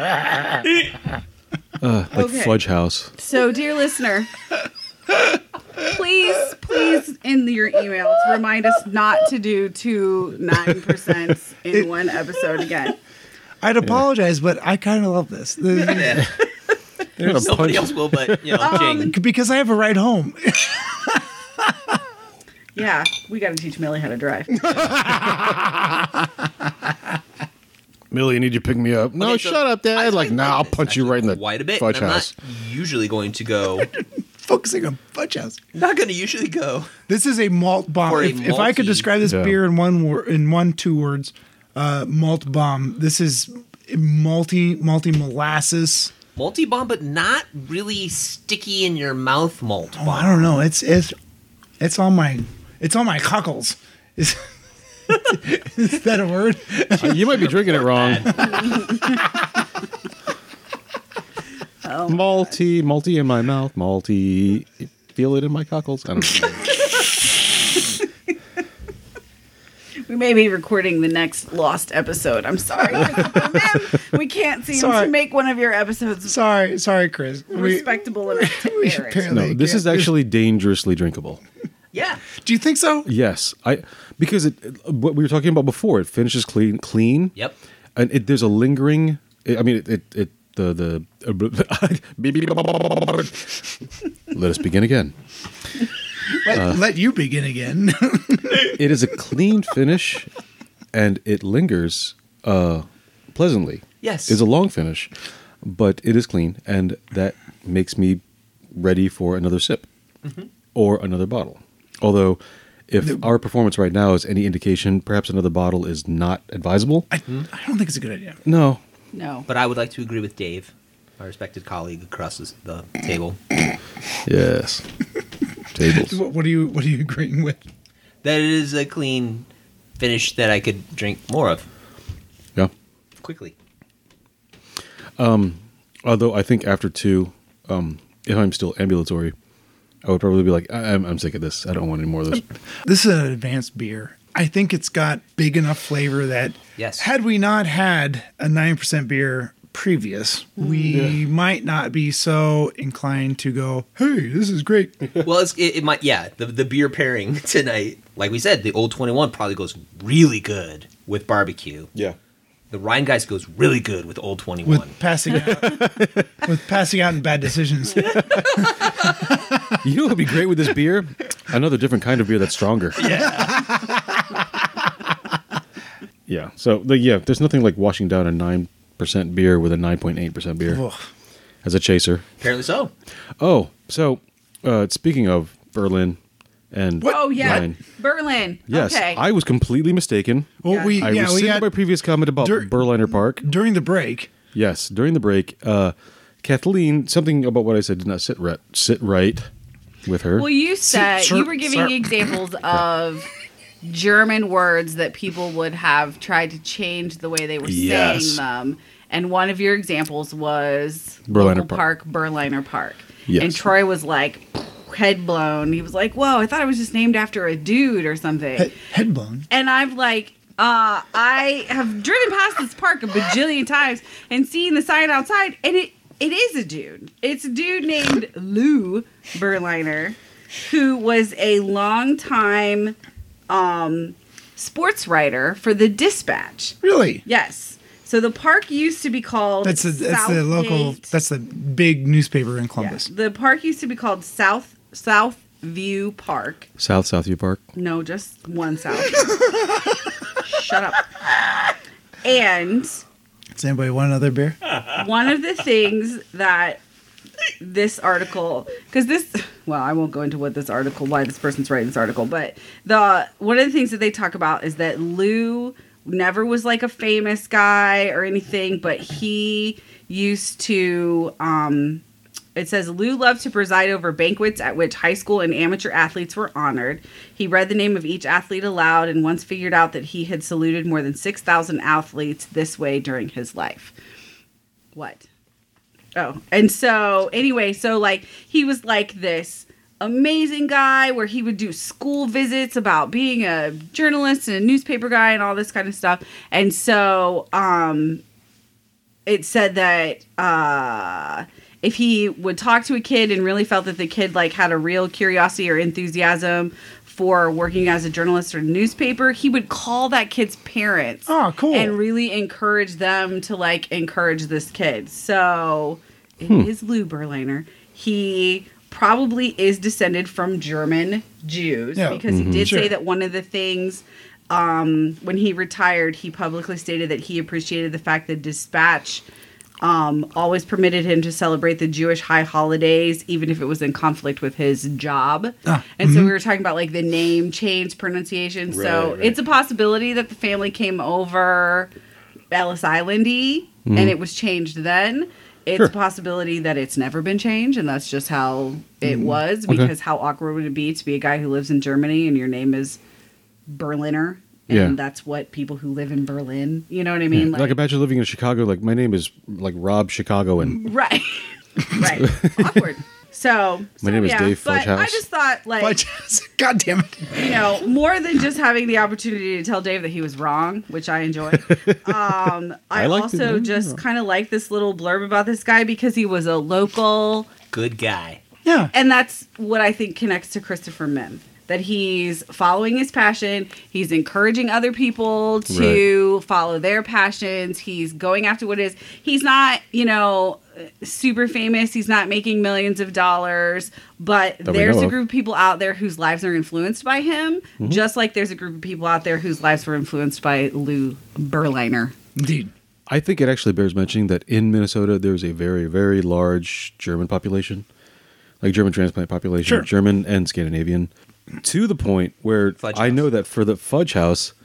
uh, like Okay. Fudge House. So, dear listener, please, please, in your emails, remind us not to do two nine percent in one episode again. I'd apologize, but I kind of love this. This- They're gonna Nobody punch- else will, but you know, Jing. because I have a ride home. Yeah, we got to teach Millie how to drive. Millie, I need you to pick me up. No, Okay, so shut up, Dad. I- like, I nah, like I'll this punch you actually right in the quite a bit. Fudge and I'm House. not usually going to go. Focusing on Fudge House. Not going to usually go. This is a malt bomb. For a If, if I could malty- describe this Yeah. beer in one word, in one two words, uh, malt bomb. This is malty, malty molasses. Multi bomb, but not really sticky in your mouth malt bomb. Oh, I don't know. It's it's it's on my it's on my cockles. Is, is that a word? Uh, you might be drinking it wrong. Oh, Malty, malty in my mouth, malty. Feel it in my cockles. I don't know. we may be recording the next Lost episode. I'm sorry, Christopher. Man, we can't seem Sorry. to make one of your episodes Sorry, sorry, Chris. We- respectable enough to we air it. apparently No, this can't- is actually dangerously drinkable. Yeah. Do you think so? Yes, I because it what we were talking about before. It finishes clean, clean. Yep. And it, there's a lingering. I mean, it it, it the the. Let us begin again. Let, Uh. let you begin again. It is a clean finish, and it lingers uh, pleasantly. Yes. It's a long finish, but it is clean, and that makes me ready for another sip or another bottle. Although, if our performance right now is any indication, perhaps another bottle is not advisable. I, I don't think it's a good idea. No. No. But I would like to agree with Dave, my respected colleague across this- the table, Yes. Tables. What, what are you What are you agreeing with? that it is a clean finish that I could drink more of Yeah. quickly. Although I think after two, um, if I'm still ambulatory, I would probably be like, I- I'm, I'm sick of this. I don't want any more of this. This is an advanced beer. I think it's got big enough flavor that Yes. had we not had a nine percent beer previous, we might not be so inclined to go, hey, this is great. Well, it's, it, it might, yeah. The the beer pairing tonight, like we said, the Old twenty-one probably goes really good with barbecue. Yeah. The Rhine Geist goes really good with Old twenty-one. With passing out, with passing out and bad decisions. You know what would be great with this beer? Another different kind of beer that's stronger. Yeah. Yeah. So, the, yeah, there's nothing like washing down a nine percent beer with a nine point eight percent beer Ugh. as a chaser. Apparently so. Oh, so uh, speaking of Berlin and Oh, yeah. Rhine, Berlin. yes, Okay. I was completely mistaken. Well, Yeah. we I yeah we rescinded got my previous comment about Dur- Berliner Park. during the break. Yes, during the break, uh, Kathleen, something about what I said did not sit right, sit right with her. Well, you said sir- you were giving sir- examples of German words that people would have tried to change the way they were Yes. saying them. And one of your examples was Berliner local Park. park, Berliner Park. Yes. And Troy was like head blown. He was like, "Whoa, I thought it was just named after a dude or something." Head, head blown. And I'm like, uh, I have driven past this park a bajillion times and seen the sign outside, and it it is a dude. It's a dude named Lou Berliner, who was a longtime um, sports writer for the Dispatch. Really? Yes. So the park used to be called That's the that's the local. Southgate. That's the big newspaper in Yeah. Columbus. The park used to be called South Southview Park. South Southview Park. No, just one south. Shut up. And Does anybody want another beer? one of the things that this article, because this, well, I won't go into what this article, why this person's writing this article, but the one of the things that they talk about is that Lou never was like a famous guy or anything, but he used to, um, it says Lou loved to preside over banquets at which high school and amateur athletes were honored. He read the name of each athlete aloud and once figured out that he had saluted more than six thousand athletes this way during his life. What? Oh, and so anyway, so like he was like this amazing guy where he would do school visits about being a journalist and a newspaper guy and all this kind of stuff. And so um, it said that uh, if he would talk to a kid and really felt that the kid like had a real curiosity or enthusiasm for working as a journalist or newspaper, he would call that kid's parents. Oh, cool. And really encourage them to like encourage this kid. So it Hmm. is Lou Berliner. He probably is descended from German Jews Yeah. because he Mhm. did Sure. say that one of the things um, when he retired, he publicly stated that he appreciated the fact that Dispatch um, always permitted him to celebrate the Jewish high holidays, even if it was in conflict with his job. Ah, and so we were talking about like the name change pronunciation. so Right, right. it's a possibility that the family came over Ellis Islandy and it was changed then. It's Sure. a possibility that it's never been changed, and that's just how it was. Okay. Because how awkward would it be to be a guy who lives in Germany and your name is Berliner, and Yeah. that's what people who live in Berlin, you know what I mean? Like, imagine living in Chicago. Like, my name is like Rob Chicago, and right, right, awkward. So, My so, name is yeah, Dave but I Fudgehouse. just thought, like, But God damn it. you know, more than just having the opportunity to tell Dave that he was wrong, which I enjoy. Um, I, I like also the- just kind of like this little blurb about this guy because he was a local. Good guy. Yeah. And that's what I think connects to Christopher Mim. That he's following his passion. He's encouraging other people to follow their passions. He's going after what it is. He's not, you know, super famous. He's not making millions of dollars. But That we there's know a of. group of people out there whose lives are influenced by him. Mm-hmm. Just like there's a group of people out there whose lives were influenced by Lou Berliner. Indeed. I think it actually bears mentioning that in Minnesota there's a very, very large German population, like German transplant population, Sure. German and Scandinavian, to the point where Fudge I House. know that for the Fudge House,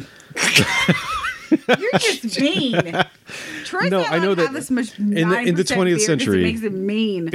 You're just mean. Troy No, can't I know have that this much in the- in the nine percent twentieth beer 'cause century- It makes it mean.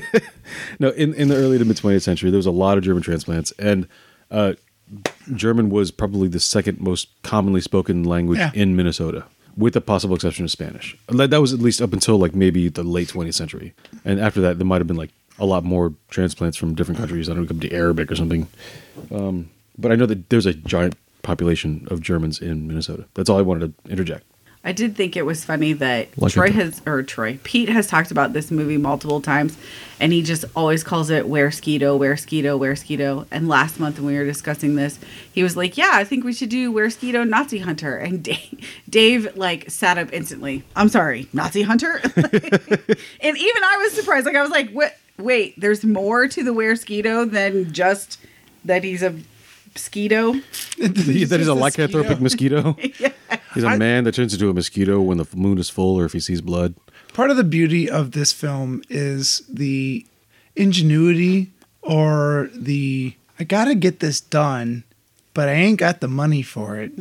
no, in, in the early to mid twentieth century, there was a lot of German transplants, and uh, German was probably the second most commonly spoken language Yeah. in Minnesota, with the possible exception of Spanish. That that was at least up until like maybe the late twentieth century, and after that, there might have been like a lot more transplants from different countries. I don't know, come to Arabic or something. Um, but I know that there's a giant population of Germans in Minnesota. That's all I wanted to interject. I did think it was funny that Like Troy it. has, or Troy, Pete has talked about this movie multiple times, and he just always calls it Where Skeeto, Where Skeeto, Where Skeeto. And last month when we were discussing this, he was like, yeah, I think we should do Where Skeeto, Nazi Hunter. And Dave, Dave like sat up instantly. I'm sorry, Nazi Hunter? And even I was surprised. Like, I was like, what? Wait, there's more to the Where Skeeto than just that he's a Skeeto? that is a lycanthropic mosquito. Yeah. He's a I- man that turns into a mosquito when the moon is full or if he sees blood. Part of the beauty of this film is the ingenuity or the I gotta get this done, but I ain't got the money for it,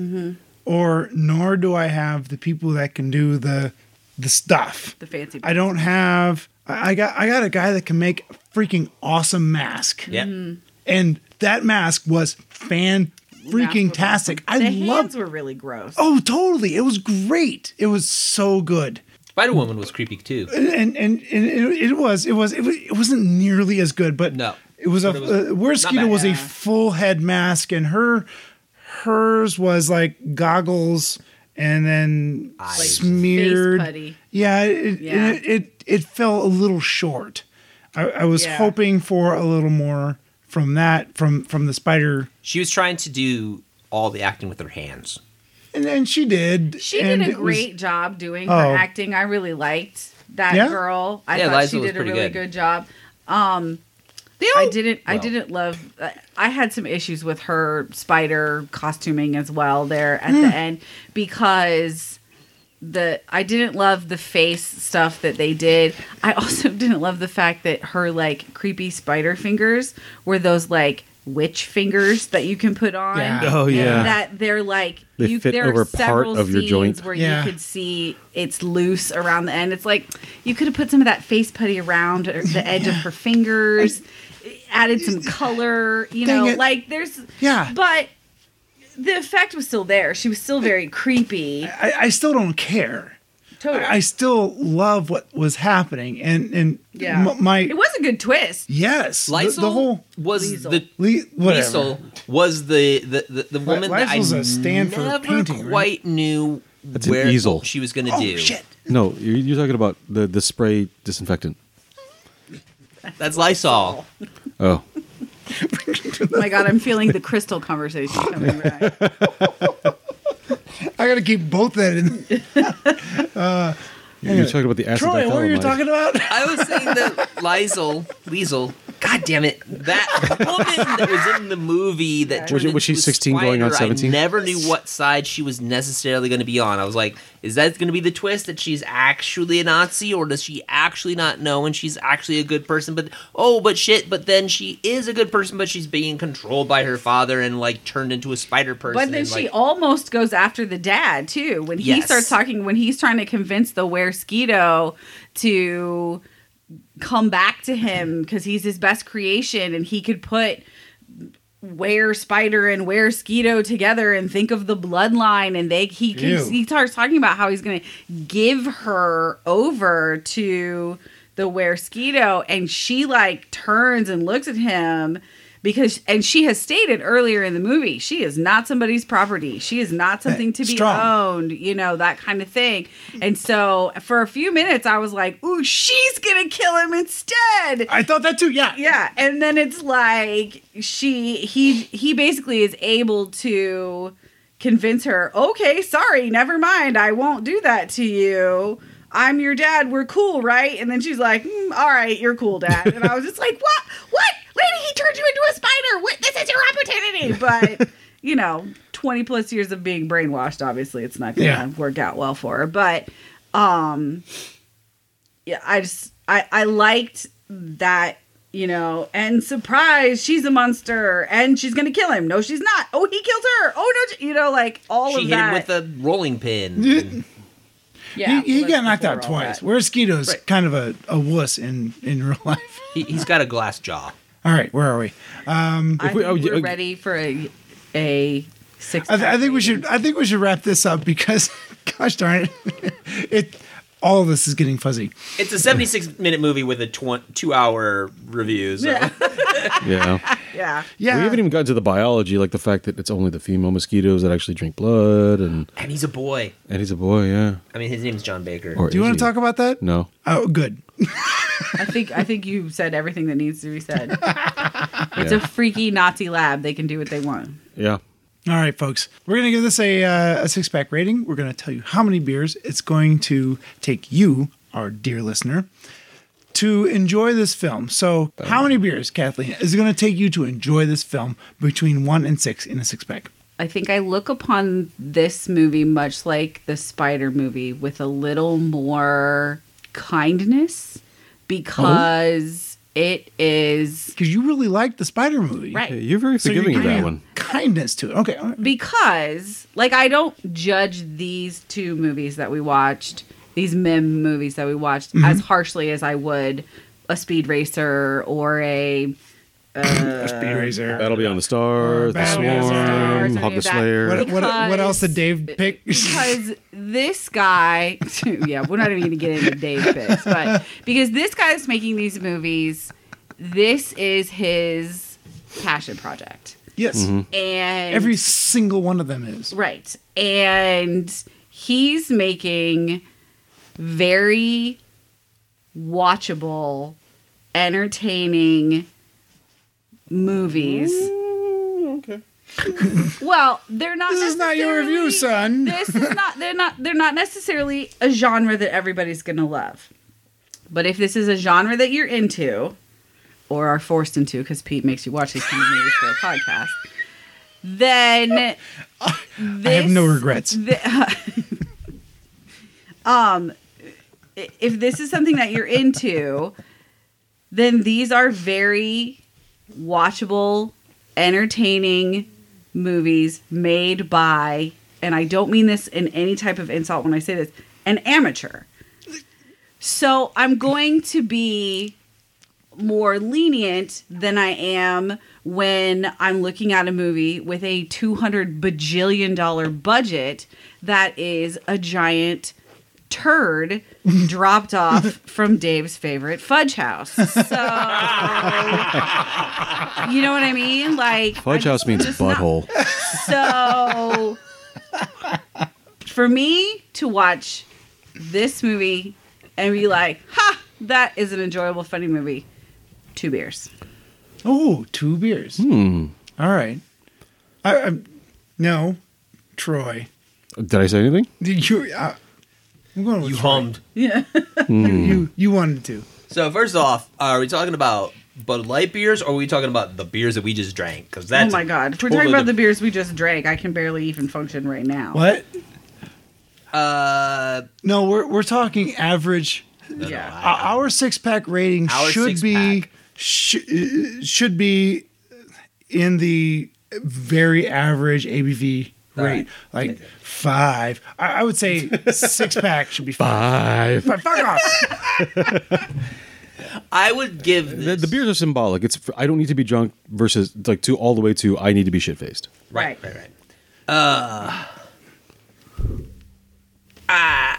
or nor do I have the people that can do the the stuff. The fancy. I don't have. I I got I got a guy that can make a freaking awesome mask, Yeah. and that mask was fan freaking tastic. I the love. hands were really gross. Oh, totally! It was great. It was so good. Spider Woman was creepy too. and and, and it, it was it was it was it wasn't nearly as good, but No. it was a But it was uh, where not Skeeter bad. was a Yeah. full head mask, and her hers was like goggles and then Eyes. Like smeared. face putty. Yeah, it, Yeah. It, it it fell a little short. I, I was Yeah. hoping for a little more from that from from the spider, She was trying to do all the acting with her hands. and and she did. She and did a it was- great job doing Oh. her acting. I really liked that Yeah? girl. I Yeah, thought Liza she was did a pretty really good. good, job. Um, They I all- didn't. I well, didn't love. Uh, I had some issues with her spider costuming as well there at Hmm. the end because the I didn't love the face stuff that they did. I also didn't love the fact that her like creepy spider fingers were those like witch fingers that you can put on. Yeah. Oh, And yeah. that they're like They you, fit there over are part several of your scenes joint. where Yeah. you could see it's loose around the end. It's like you could have put some of that face putty around the edge of her fingers, added some color, you Dang know, it. like there's Yeah. but the effect was still there. She was still very creepy. I, I still don't care. Totally. I still love what was happening, and and Yeah. m- my It was a good twist. yes, the, Lysol the whole was Liesel. the le- whatever. Liesel was the the, the, the woman that I Lysol's a stand for never painting, right? quite knew That's an where easel. what she was going to Oh do. shit! No, you're, you're talking about the the spray disinfectant. That's Lysol. Oh, Oh my God, I'm feeling the crystal conversation coming back. I got to keep both that in. you're talking about the acid Troy, what were you diethylamide. talking about? I was saying that Lysol, Liesel, God damn it, that woman that was in the movie that Was turned it- was she into a sixteen going on spider, seventeen? I never knew what side she was necessarily going to be on. I was like, is that going to be the twist that she's actually a Nazi, or does she actually not know and she's actually a good person? But oh, but shit, but then she is a good person, but she's being controlled by her father and like turned into a spider person. But then and, she like, almost goes after the dad too. When he Yes. starts talking, when he's trying to convince the Weresquito to come back to him because he's his best creation and he could put Were Spider and Weresquito together and think of the bloodline, and they he keeps, Ew. he starts talking about how he's going to give her over to the Weresquito, and she like turns and looks at him because, and she has stated earlier in the movie, she is not somebody's property. She is not something to be Strong. owned, you know, that kind of thing. And so for a few minutes, I was like, ooh, she's going to kill him instead. I thought that too. Yeah, Yeah, and then it's like she he he basically is able to convince her, okay, sorry, never mind, I won't do that to you. I'm your dad. We're cool, right? And then she's like, mm, all right, you're cool, dad. And I was just like, what? What? Lady, he turned you into a spider. What? This is your opportunity. But, you know, twenty plus years of being brainwashed, obviously, it's not going to Yeah. work out well for her. But, um, yeah, I just, I, I liked that, you know, and surprise, she's a monster and she's going to kill him. No, she's not. Oh, he killed her. Oh, no, she- you know, like all she of hit that. him with a rolling pin. yeah, he, he let's got knocked before out all twice. that. Whereas Skeeto's Right. kind of a, a wuss in, in real life. he, he's got a glass jaw. All right, where are we? Um, I we- think oh, we're yeah, ready for a a six. I, th- I think we should. I think we should wrap this up because, gosh darn it, it all of this is getting fuzzy. It's a seventy-six minute movie with a tw- two hour review. So. Yeah, Yeah. yeah. Yeah, We haven't even gotten to the biology, like the fact that it's only the female mosquitoes that actually drink blood, and And he's a boy. and he's a boy, yeah. I mean, his name's John Baker. Or Do you is want to he? talk about that? No. Oh, good. I think I think you said everything that needs to be said. It's Yeah. a freaky Nazi lab. They can do what they want. Yeah. All right, folks. We're going to give this a, uh, a six pack rating. We're going to tell you how many beers it's going to take you, our dear listener, to enjoy this film. So, how many beers, Kathleen, is it going to take you to enjoy this film between one and six in a six pack? I think I look upon this movie much like the Spider movie with a little more kindness because it is Because you really liked the Spider movie. right. Hey, you're very So you're forgiving of giving that one. kindness to it. Okay. All right. Because like I don't judge these two movies that we watched, these meme movies that we watched, Mm-hmm. as harshly as I would a Speed Racer or a A Speed Racer. Battle Beyond the Stars, The Battle Beyond the Stars, Swarm, any Hog the of that. Slayer. What, what, what else did Dave pick? because this guy, yeah, we're not even going to get into Dave picks, but because this guy is making these movies, this is his passion project, Yes. and Every single one of them is. right, and he's making very watchable, entertaining movies. okay. Well, they're not. This is not your review, necessarily- son. This is not. They're not. They're not necessarily a genre that everybody's gonna love. But if this is a genre that you're into, or are forced into, because Pete makes you watch these kind of movies for a podcast, then I have no regrets. the- um, if this is something that you're into, then these are very watchable, entertaining movies made by, and I don't mean this in any type of insult when I say this, an amateur. So I'm going to be more lenient than I am when I'm looking at a movie with a two hundred bajillion dollar budget that is a giant turd dropped off from Dave's favorite fudge house. So, you know what I mean? Like Fudge I house just- means just not- butthole. So, for me to watch this movie and be like, ha, that is an enjoyable, funny movie, two beers. Oh, two beers. Hmm. All right. I, I no, Troy. Did I say anything? Did you? Uh, I'm going with You Troy. hummed. Yeah. You you wanted to. So first off, are we talking about Bud Light beers, or are we talking about the beers that we just drank? Because that's Oh my God. If we're totally talking about the diff- beers we just drank, I can barely even function right now. What? Uh, No, we're we're talking average. no, Yeah. no, Uh, I- our six pack rating Our should be six-pack. sh- uh, should be in the very average A B V All rate, right. like five. I, I would say six pack should be five. Five. Fuck off. I would give The, this, the beers are symbolic. It's I don't need to be drunk versus like to all the way to I need to be shit faced. right, right, right. Uh, ah,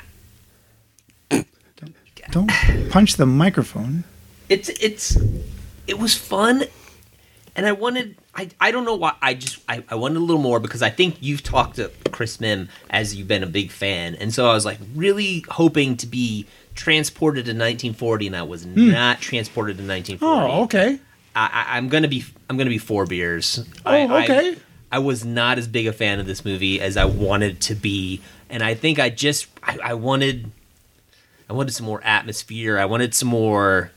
Don't punch the microphone. it's it's it was fun, and I wanted. I, I don't know why. I just I, I wanted a little more because I think you've talked to Chris Mim as you've been a big fan, and so I was like really hoping to be transported to nineteen forty, and I was not transported to nineteen forty. Oh, okay. I, I, I'm gonna be I'm gonna be four beers. Oh, I, I- okay. I, was not as big a fan of this movie as I wanted to be, and I think I just I, I wanted I wanted some more atmosphere. I wanted some more.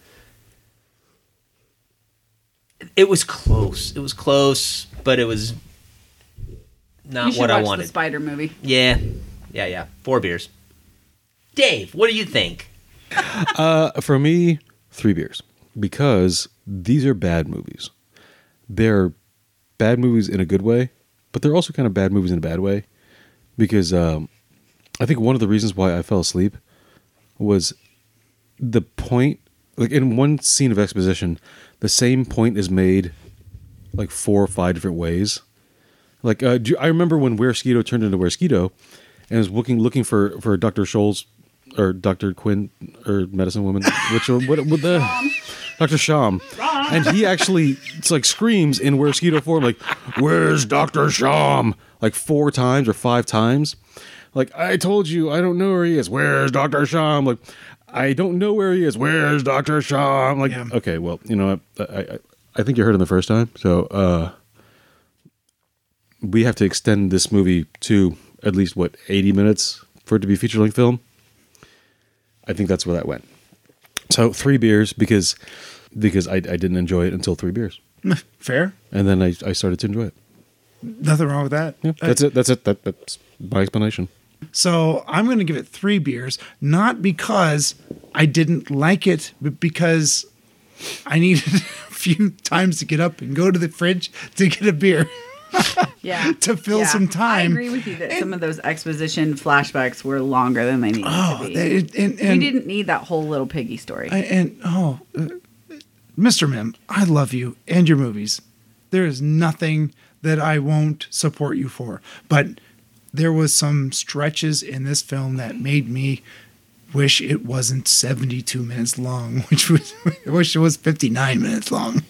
It was close. It was close, but it was You not should what I watch wanted. the Spider movie. Yeah, yeah, yeah. Four beers. Dave, what do you think? Uh, for me, three beers because these are bad movies. They're bad movies in a good way, but they're also kind of bad movies in a bad way because um, I think one of the reasons why I fell asleep was the point. Like in one scene of exposition, the same point is made like four or five different ways. Like uh, do you, I remember when Where Skeeto turned into Where Skeeto and was looking looking for for Doctor Scholl's or Doctor Quinn or medicine woman, which what, what the Doctor Sham, and he actually it's like screams in Where Skeeto form like, "Where's Doctor Sham?" like four times or five times. Like I told you, I don't know where he is. Where's Doctor Sham? Like I don't know where he is. Where's Doctor Sham? Like Yeah. okay, well you know I I, I think you heard him the first time, so uh, we have to extend this movie to at least what eighty minutes for it to be feature length film. I think that's where that went. So three beers because because I, I didn't enjoy it until three beers, Fair. and then I, I started to enjoy it. Nothing wrong with that. Yeah, that's it. That's it. That, that's my explanation. So I'm going to give it three beers, not because I didn't like it, but because I needed a few times to get up and go to the fridge to get a beer. Yeah. To fill some time. I agree with you that some of those exposition flashbacks were longer than they needed Oh, to be. they, and, we and, didn't need that whole little piggy story. I- and oh, uh, Mister Mim, I love you and your movies. There is nothing that I won't support you for, but there was some stretches in this film that made me wish it wasn't seventy-two minutes long, which was I wish it was fifty-nine minutes long.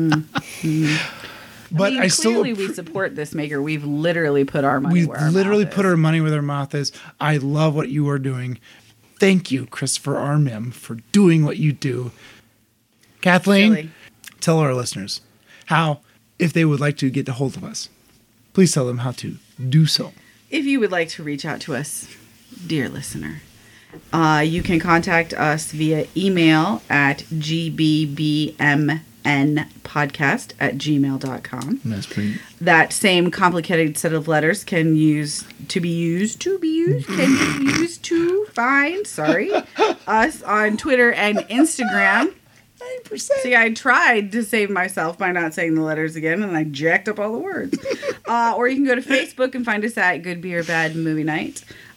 But I, mean, I, still clearly we support this maker. We've literally put our money we where our literally mouth put is. our money where our mouth is. I love what you are doing. Thank you, Christopher R. Mim, for doing what you do. Kathleen, Silly. tell our listeners how, if they would like to get a hold of us, please tell them how to do so. If you would like to reach out to us, dear listener, uh, you can contact us via email at g b b m n podcast at gmail dot com. That's pretty. That same complicated set of letters can use to be used to be used can be used to find sorry us on Twitter and Instagram. See, I tried to save myself by not saying the letters again, and I jacked up all the words. Uh, or you can go to Facebook and find us at Good Beer Bad Movie Night.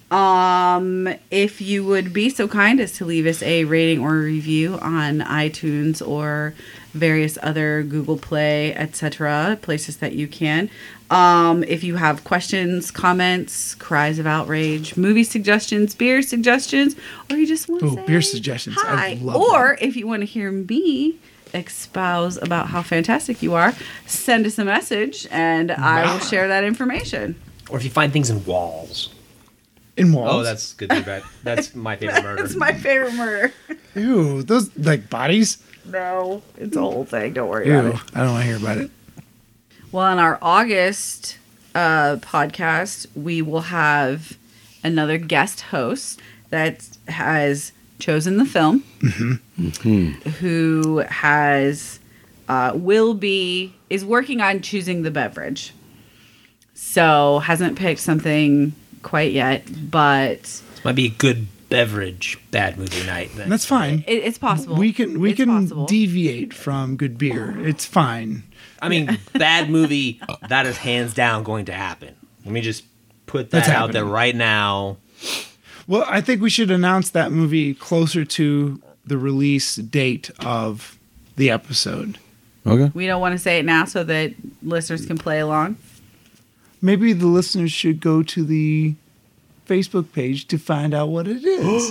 Um, if you would be so kind as to leave us a rating or a review on iTunes or various other Google Play, et cetera, places that you can. Um, if you have questions, comments, cries of outrage, movie suggestions, beer suggestions, or you just want to Ooh, say beer suggestions. I hi, love or if you want to hear me espouse about how fantastic you are, send us a message and I will share that information. Or if you find things in walls. In walls. Oh, that's good. That, that's my favorite murder. That's my favorite murder. Ew, those like bodies? No, it's a whole thing. Don't worry Ew, about it. I don't want to hear about it. Well, in our August uh, podcast, we will have another guest host that has chosen the film, Mm-hmm. who has uh, will be is working on choosing the beverage. So hasn't picked something quite yet, but This might be a good beverage bad movie night. Then. That's fine. it, it's possible. We can we It's can possible. deviate from good beer. It's fine. I mean, bad movie. That is hands down going to happen. Let me just put that That's out there happening. right now. Well, I think we should announce that movie closer to the release date of the episode. Okay. We don't want to say it now so that listeners can play along. Maybe the listeners should go to the Facebook page to find out what it is.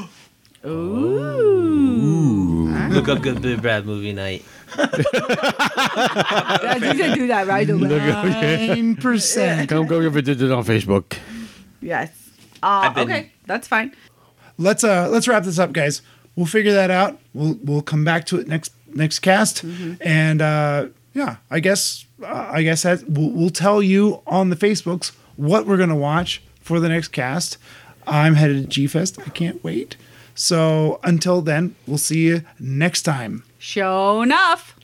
Ooh. Look up good Beer, bad movie night. Yeah, you can do that right away. Nine percent. Come go over it on Facebook. Yes. Uh, been- okay, that's fine. Let's uh let's wrap this up, guys. We'll figure that out. We'll we'll come back to it next next cast, and uh, yeah, I guess uh, I guess that we'll, we'll tell you on the Facebooks what we're gonna watch for the next cast. I'm headed to G Fest. I can't wait. So until then, we'll see you next time. Show enough.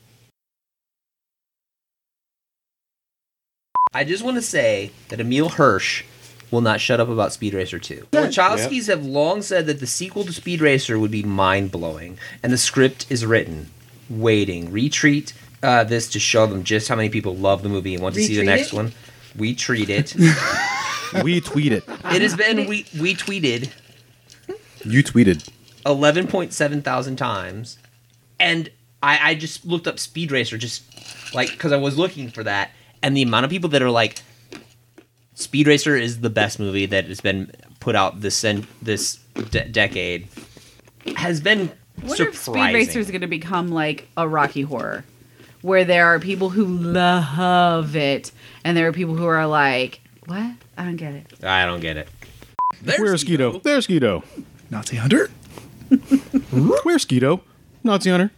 I just want to say that Emil Hirsch will not shut up about Speed Racer two. The Wachowskis have long said that the sequel to Speed Racer would be mind-blowing, and the script is written, waiting. Retweet uh, this to show them just how many people love the movie and want to see the Retweet next it? one. We treat it. We tweet it. It has been we we tweeted You tweeted. eleven point seven thousand times, and I, I just looked up Speed Racer just like because I was looking for that, and the amount of people that are like, Speed Racer is the best movie that has been put out this cen- this de- decade has been I wonder if Speed surprising. Racer is going to become like a Rocky Horror, where there are people who love it, and there are people who are like, "What? I don't get it." I don't get it. Where's Skeeto? There's Skeeto. Nazi Hunter. Where's Skeeto? Nazi Hunter.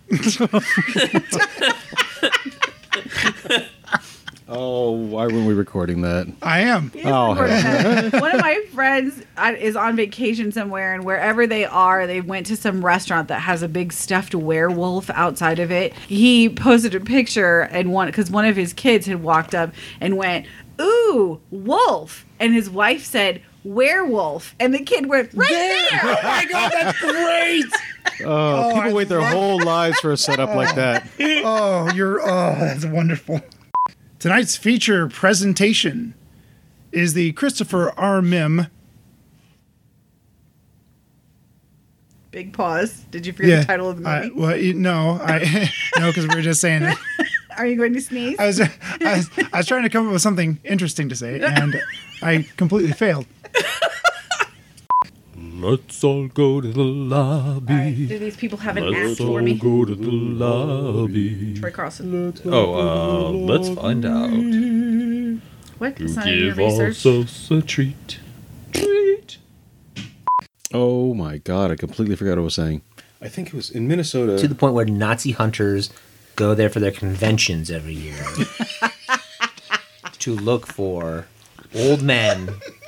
Oh, why weren't we recording that? I am. Oh, hey. One of my friends uh, is on vacation somewhere, and wherever they are, they went to some restaurant that has a big stuffed werewolf outside of it. He posted a picture, and one because one of his kids had walked up and went, "Ooh, wolf," and his wife said, "Werewolf," and the kid went right there. Oh my god, that's great! Oh, I people wait their love- whole lives for a setup like that. Oh, you're oh, that's wonderful. Tonight's feature presentation is the Christopher R. Mim. Big pause. Did you forget the title of the I, movie? well, you- no, I no, because we were just saying it. Are you going to sneeze? I was, I was I was trying to come up with something interesting to say, and I completely failed. Let's all go to the lobby. All right, do these people have an app for me? go to the lobby. Troy Carlson. Oh, uh, let's find out. What? It's not in your research. us a treat. Treat. Oh my god, I completely forgot what I was saying. I think it was in Minnesota. To the point where Nazi hunters go there for their conventions every year to look for old men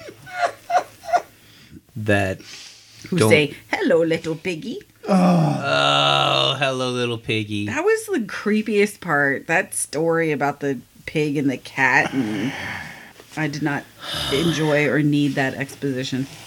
that Who don't- say, "Hello, little piggy." Oh, hello, little piggy. That was the creepiest part. That story about the pig and the cat, and I did not enjoy or need that exposition.